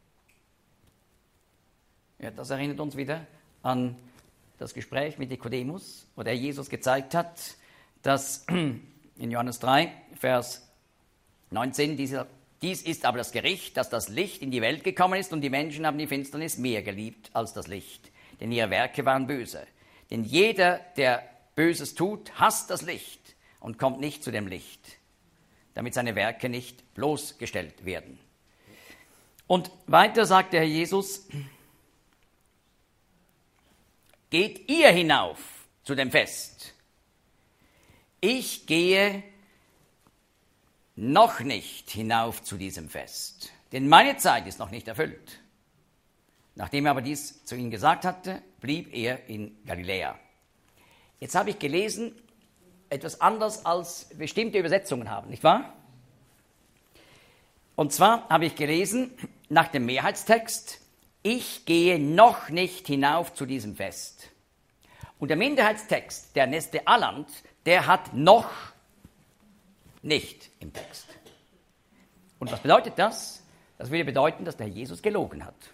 Ja, das erinnert uns wieder an das Gespräch mit Nikodemus, wo der Jesus gezeigt hat, dass in Johannes drei, Vers neunzehn, dieser Dies ist aber das Gericht, dass das Licht in die Welt gekommen ist und die Menschen haben die Finsternis mehr geliebt als das Licht, denn ihre Werke waren böse. Denn jeder, der Böses tut, hasst das Licht und kommt nicht zu dem Licht, damit seine Werke nicht bloßgestellt werden. Und weiter sagt der Herr Jesus, geht ihr hinauf zu dem Fest. Ich gehe noch nicht hinauf zu diesem Fest, denn meine Zeit ist noch nicht erfüllt. Nachdem er aber dies zu ihnen gesagt hatte, blieb er in Galiläa. Jetzt habe ich gelesen, etwas anders als bestimmte Übersetzungen haben, nicht wahr? Und zwar habe ich gelesen, nach dem Mehrheitstext, ich gehe noch nicht hinauf zu diesem Fest. Und der Minderheitstext, der Neste Aland, der hat noch nicht im Text. Und was bedeutet das? Das würde bedeuten, dass der Herr Jesus gelogen hat.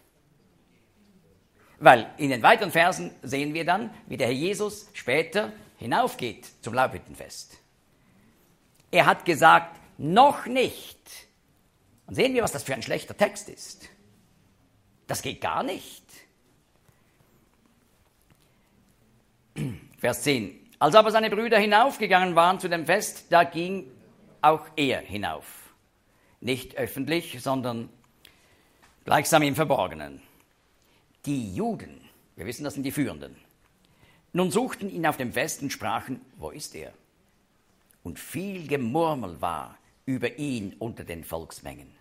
Weil in den weiteren Versen sehen wir dann, wie der Herr Jesus später hinaufgeht zum Laubhüttenfest. Er hat gesagt, noch nicht. Und sehen wir, was das für ein schlechter Text ist. Das geht gar nicht. Vers zehn. Als aber seine Brüder hinaufgegangen waren zu dem Fest, da ging auch er hinauf. Nicht öffentlich, sondern gleichsam im Verborgenen. Die Juden, wir wissen, das sind die Führenden, nun suchten ihn auf dem Fest und sprachen, wo ist er? Und viel Gemurmel war über ihn unter den Volksmengen.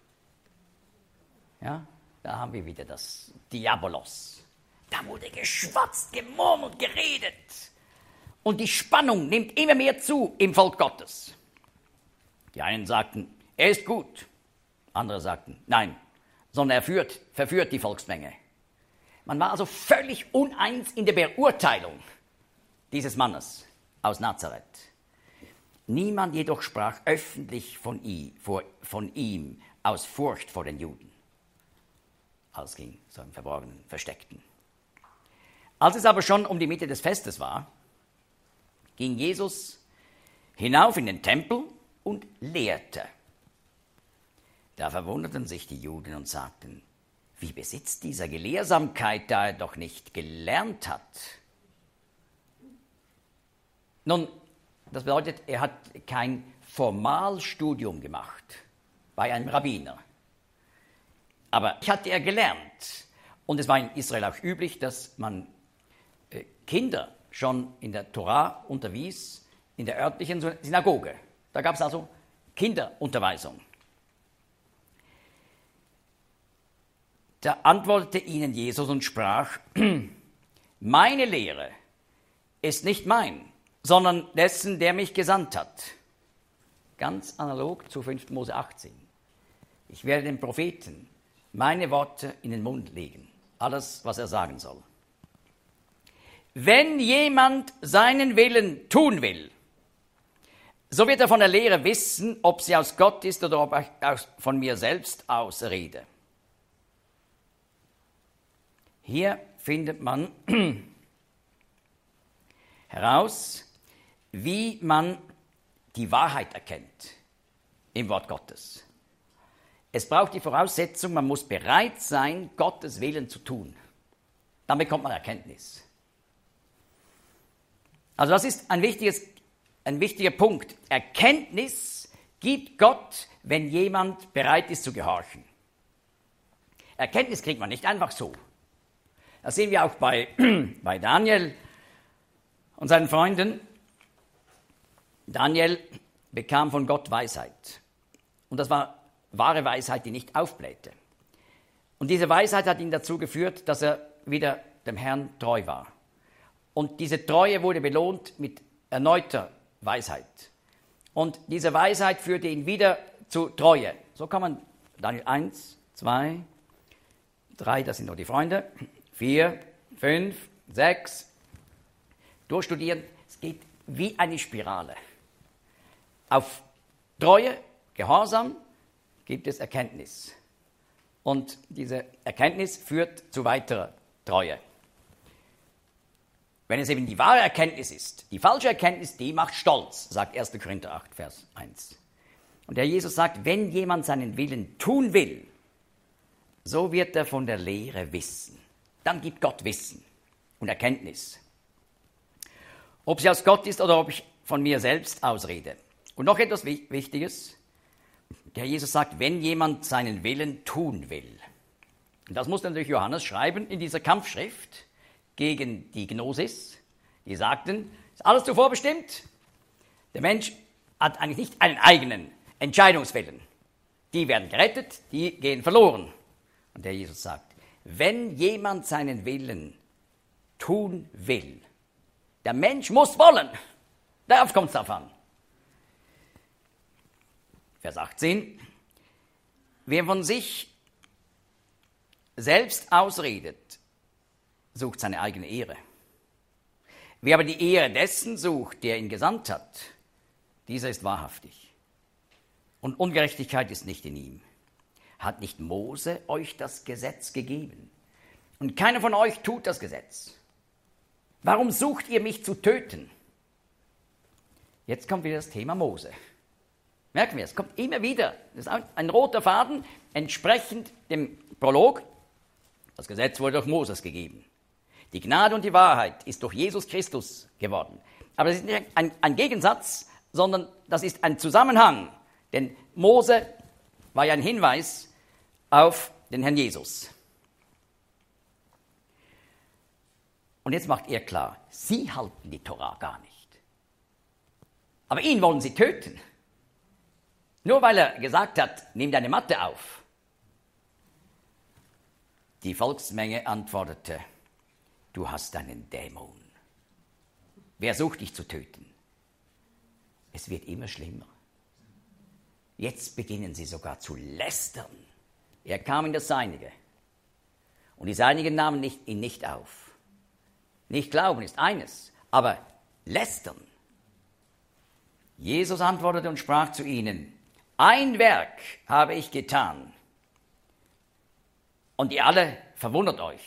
Ja, da haben wir wieder das Diabolos. Da wurde geschwatzt, gemurmelt, geredet. Und die Spannung nimmt immer mehr zu im Volk Gottes. Die einen sagten, er ist gut. Andere sagten, nein, sondern er führt, verführt die Volksmenge. Man war also völlig uneins in der Beurteilung dieses Mannes aus Nazareth. Niemand jedoch sprach öffentlich von ihm, von ihm aus Furcht vor den Juden. alles ging so im Verborgenen, Versteckten. Als es aber schon um die Mitte des Festes war, ging Jesus hinauf in den Tempel und lehrte. Da verwunderten sich die Juden und sagten, wie besitzt dieser Gelehrsamkeit, da er doch nicht gelernt hat? Nun, das bedeutet, er hat kein Formalstudium gemacht bei einem Rabbiner. Aber hatte er gelernt. Und es war in Israel auch üblich, dass man äh, Kinder schon in der Torah unterwies, in der örtlichen Synagoge. Da gab es also Kinderunterweisung. Da antwortete ihnen Jesus und sprach, meine Lehre ist nicht mein, sondern dessen, der mich gesandt hat. Ganz analog zu fünften Mose achtzehn. Ich werde dem Propheten meine Worte in den Mund legen, alles, was er sagen soll. Wenn jemand seinen Willen tun will, so wird er von der Lehre wissen, ob sie aus Gott ist oder ob ich von mir selbst ausrede. Hier findet man heraus, wie man die Wahrheit erkennt im Wort Gottes. Es braucht die Voraussetzung, man muss bereit sein, Gottes Willen zu tun. Dann bekommt man Erkenntnis. Also das ist ein, wichtiges, ein wichtiger Punkt. Erkenntnis gibt Gott, wenn jemand bereit ist zu gehorchen. Erkenntnis kriegt man nicht einfach so. Das sehen wir auch bei, bei Daniel und seinen Freunden. Daniel bekam von Gott Weisheit. Und das war wahre Weisheit, die nicht aufblähte. Und diese Weisheit hat ihn dazu geführt, dass er wieder dem Herrn treu war. Und diese Treue wurde belohnt mit erneuter Weisheit. Und diese Weisheit führte ihn wieder zu Treue. So kann man Daniel eins, zwei, drei, das sind nur die Freunde, vier, fünf, sechs, durchstudieren. Es geht wie eine Spirale. Auf Treue, Gehorsam gibt es Erkenntnis. Und diese Erkenntnis führt zu weiterer Treue. Wenn es eben die wahre Erkenntnis ist, die falsche Erkenntnis, die macht stolz, sagt erster Korinther acht, Vers eins. Und der Jesus sagt, wenn jemand seinen Willen tun will, so wird er von der Lehre wissen. Dann gibt Gott Wissen und Erkenntnis. Ob sie aus Gott ist oder ob ich von mir selbst ausrede. Und noch etwas Wichtiges. Der Jesus sagt, wenn jemand seinen Willen tun will. Und das muss natürlich Johannes schreiben in dieser Kampfschrift gegen die Gnosis. Die sagten, ist alles zuvor bestimmt. Der Mensch hat eigentlich nicht einen eigenen Entscheidungswillen. Die werden gerettet, die gehen verloren. Und der Jesus sagt, wenn jemand seinen Willen tun will, der Mensch muss wollen. Darauf kommt es drauf an. Vers achtzehn. Wer von sich selbst ausredet, sucht seine eigene Ehre. Wer aber die Ehre dessen sucht, der ihn gesandt hat, dieser ist wahrhaftig. Und Ungerechtigkeit ist nicht in ihm. Hat nicht Mose euch das Gesetz gegeben? Und keiner von euch tut das Gesetz. Warum sucht ihr mich zu töten? Jetzt kommt wieder das Thema Mose. Merken wir, es kommt immer wieder. Das ist ein roter Faden, entsprechend dem Prolog. Das Gesetz wurde durch Moses gegeben. Die Gnade und die Wahrheit ist durch Jesus Christus geworden. Aber das ist nicht ein, ein Gegensatz, sondern das ist ein Zusammenhang. Denn Mose war ja ein Hinweis auf den Herrn Jesus. Und jetzt macht er klar, sie halten die Torah gar nicht. Aber ihn wollen sie töten. Nur weil er gesagt hat, nimm deine Matte auf. Die Volksmenge antwortete, du hast einen Dämon. Wer sucht dich zu töten? Es wird immer schlimmer. Jetzt beginnen sie sogar zu lästern. Er kam in das Seinige. Und die Seinigen nahmen nicht, ihn nicht auf. Nicht glauben ist eines, aber lästern. Jesus antwortete und sprach zu ihnen, ein Werk habe ich getan. Und ihr alle verwundert euch.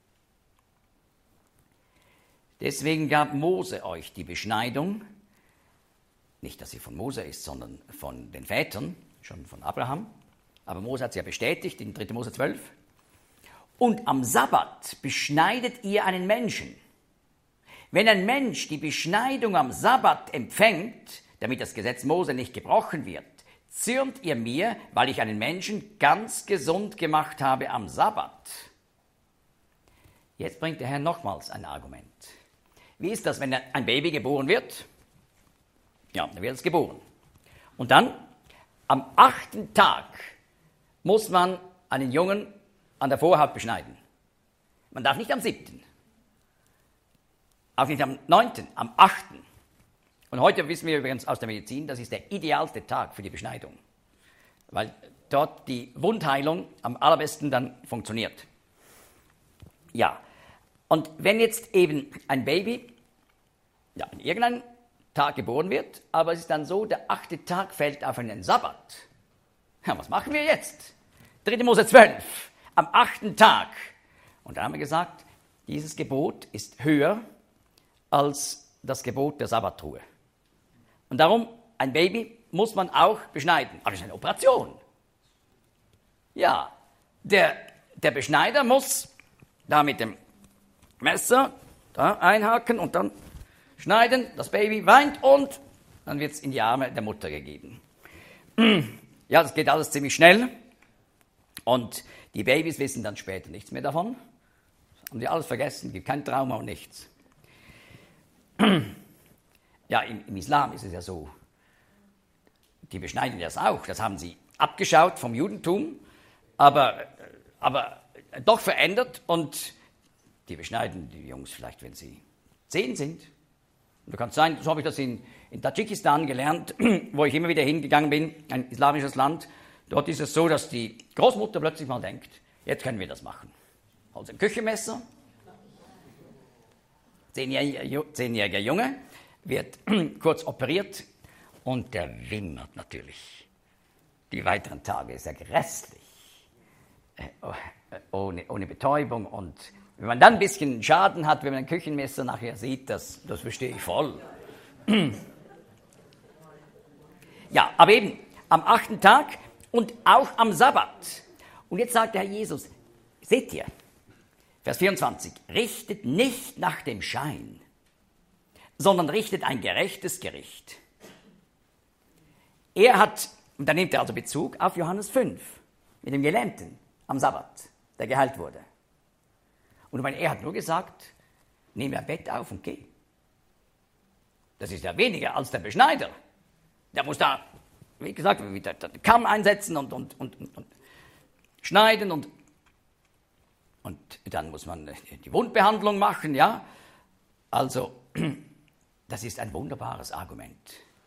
Deswegen gab Mose euch die Beschneidung, nicht, dass sie von Mose ist, sondern von den Vätern, schon von Abraham. Aber Mose hat sie ja bestätigt in dritter Mose zwölf. Und am Sabbat beschneidet ihr einen Menschen. Wenn ein Mensch die Beschneidung am Sabbat empfängt, damit das Gesetz Mose nicht gebrochen wird, zürnt ihr mir, weil ich einen Menschen ganz gesund gemacht habe am Sabbat. Jetzt bringt der Herr nochmals ein Argument. Wie ist das, wenn ein Baby geboren wird? Ja, dann wird es geboren. Und dann, am achten Tag, muss man einen Jungen an der Vorhaut beschneiden. Man darf nicht am siebten, auch nicht am neunten, am achten. Und heute wissen wir übrigens aus der Medizin, das ist der idealste Tag für die Beschneidung, weil dort die Wundheilung am allerbesten dann funktioniert. Ja, und wenn jetzt eben ein Baby ja, an irgendeinem Tag geboren wird, aber es ist dann so, der achte Tag fällt auf einen Sabbat. Ja, was machen wir jetzt? dritter Mose zwölf, am achten Tag. Und da haben wir gesagt, dieses Gebot ist höher als das Gebot der Sabbatruhe. Und darum, ein Baby muss man auch beschneiden. Aber das ist eine Operation. Ja, der, der Beschneider muss da mit dem Messer da einhaken und dann schneiden. Das Baby weint und dann wird es in die Arme der Mutter gegeben. Ja, das geht alles ziemlich schnell. Und die Babys wissen dann später nichts mehr davon. Das haben die alles vergessen, gibt kein Trauma und nichts. Ja, im, im Islam ist es ja so, die beschneiden das auch, das haben sie abgeschaut vom Judentum, aber, aber doch verändert und die beschneiden die Jungs vielleicht, wenn sie zehn sind. Und da kann es sein, so habe ich das in, in Tadschikistan gelernt, wo ich immer wieder hingegangen bin, ein islamisches Land. Dort ist es so, dass die Großmutter plötzlich mal denkt, jetzt können wir das machen. Also ein Küchenmesser, zehnjähriger, zehnjähriger Junge, wird kurz operiert und der wimmert natürlich. Die weiteren Tage ist er grässlich, äh, ohne, ohne Betäubung. Und wenn man dann ein bisschen Schaden hat, wenn man ein Küchenmesser nachher sieht, das, das verstehe ich voll. Ja, aber eben am achten Tag und auch am Sabbat. Und jetzt sagt der Herr Jesus, seht ihr, Vers vierundzwanzig, richtet nicht nach dem Schein, sondern richtet ein gerechtes Gericht. Er hat, und da nimmt er also Bezug auf Johannes fünf, mit dem Gelähmten am Sabbat, der geheilt wurde. Und weil er hat nur gesagt, nimm dein Bett auf und geh. Das ist ja weniger als der Beschneider. Der muss da, wie gesagt, wieder den Kamm einsetzen und, und, und, und, und schneiden und, und dann muss man die Wundbehandlung machen, ja. Also, das ist ein wunderbares Argument.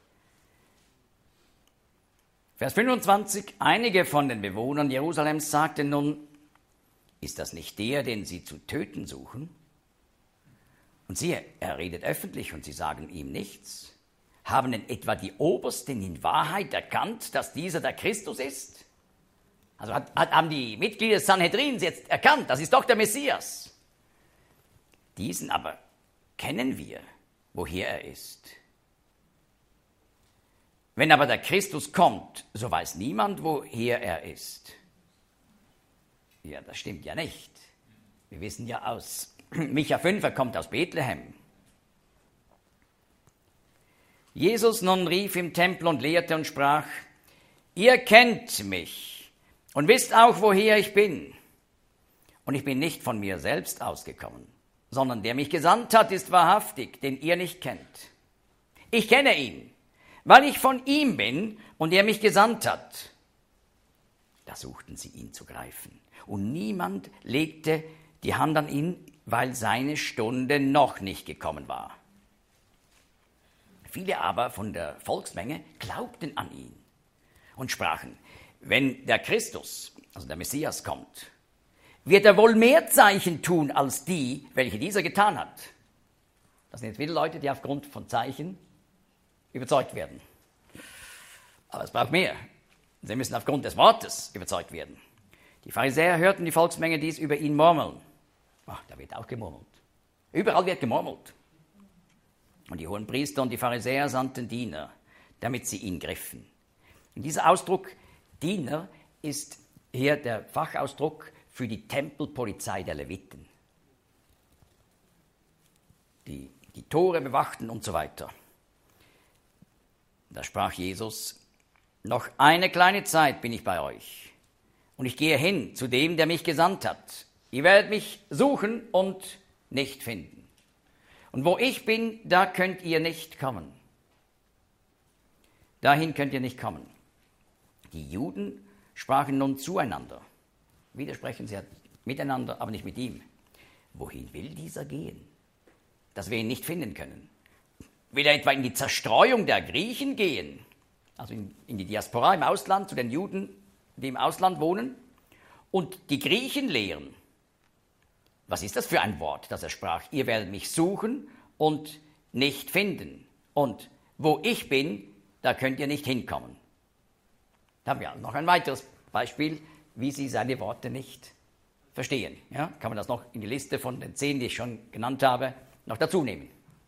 Vers fünfundzwanzig, einige von den Bewohnern Jerusalems sagten nun, ist das nicht der, den sie zu töten suchen? Und siehe, er redet öffentlich und sie sagen ihm nichts. Haben denn etwa die Obersten in Wahrheit erkannt, dass dieser der Christus ist? Also hat, hat, haben die Mitglieder des Sanhedrins jetzt erkannt, das ist doch der Messias. Diesen aber kennen wir, woher er ist. Wenn aber der Christus kommt, so weiß niemand, woher er ist. Ja, das stimmt ja nicht. Wir wissen ja aus Micha fünf, er kommt aus Bethlehem. Jesus nun rief im Tempel und lehrte und sprach, ihr kennt mich und wisst auch, woher ich bin. Und ich bin nicht von mir selbst ausgekommen, sondern der mich gesandt hat, ist wahrhaftig, den ihr nicht kennt. Ich kenne ihn, weil ich von ihm bin und er mich gesandt hat. Da suchten sie ihn zu greifen. Und niemand legte die Hand an ihn, weil seine Stunde noch nicht gekommen war. Viele aber von der Volksmenge glaubten an ihn und sprachen, wenn der Christus, also der Messias, kommt, wird er wohl mehr Zeichen tun als die, welche dieser getan hat. Das sind jetzt wieder Leute, die aufgrund von Zeichen überzeugt werden. Aber es braucht mehr. Sie müssen aufgrund des Wortes überzeugt werden. Die Pharisäer hörten die Volksmenge dies über ihn murmeln. Ach, da wird auch gemurmelt. Überall wird gemurmelt. Und die Hohenpriester und die Pharisäer sandten Diener, damit sie ihn griffen. Und dieser Ausdruck Diener ist hier der Fachausdruck für die Tempelpolizei der Leviten. Die, die Tore bewachten und so weiter. Da sprach Jesus: Noch eine kleine Zeit bin ich bei euch, und ich gehe hin zu dem, der mich gesandt hat. Ihr werdet mich suchen und nicht finden. Und wo ich bin, da könnt ihr nicht kommen. Dahin könnt ihr nicht kommen. Die Juden sprachen nun zueinander. Widersprechen sie miteinander, aber nicht mit ihm. Wohin will dieser gehen, dass wir ihn nicht finden können? Will er etwa in die Zerstreuung der Griechen gehen? Also in, in die Diaspora im Ausland, zu den Juden, die im Ausland wohnen? Und die Griechen lehren? Was ist das für ein Wort, das er sprach? Ihr werdet mich suchen und nicht finden. Und wo ich bin, da könnt ihr nicht hinkommen. Da haben wir noch ein weiteres Beispiel, wie sie seine Worte nicht verstehen. Ja, kann man das noch in die Liste von den zehn, die ich schon genannt habe, noch dazu nehmen.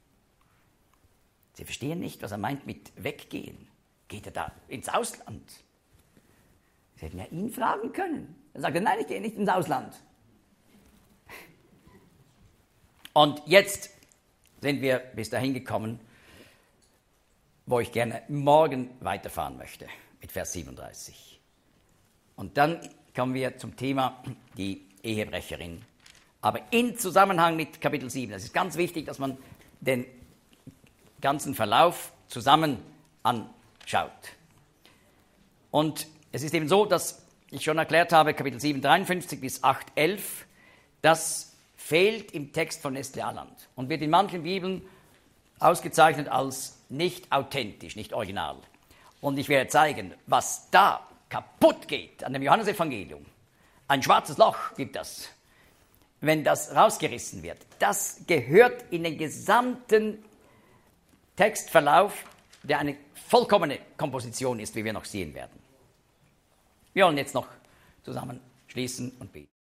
Sie verstehen nicht, was er meint mit weggehen. Geht er da ins Ausland? Sie hätten ja ihn fragen können. Er sagte, nein, ich gehe nicht ins Ausland. Und jetzt sind wir bis dahin gekommen, wo ich gerne morgen weiterfahren möchte, mit Vers siebenunddreißig. Und dann kommen wir zum Thema die Ehebrecherin. Aber in Zusammenhang mit Kapitel sieben. Es ist ganz wichtig, dass man den ganzen Verlauf zusammen anschaut. Und es ist eben so, dass ich schon erklärt habe, Kapitel sieben, dreiundfünfzig bis acht, elf, das fehlt im Text von Nestle Aland und wird in manchen Bibeln ausgezeichnet als nicht authentisch, nicht original. Und ich werde zeigen, was da kaputt geht an dem Johannesevangelium. Ein schwarzes Loch gibt das, wenn das rausgerissen wird. Das gehört in den gesamten Textverlauf, der eine vollkommene Komposition ist, wie wir noch sehen werden. Wir wollen jetzt noch zusammen schließen und beten.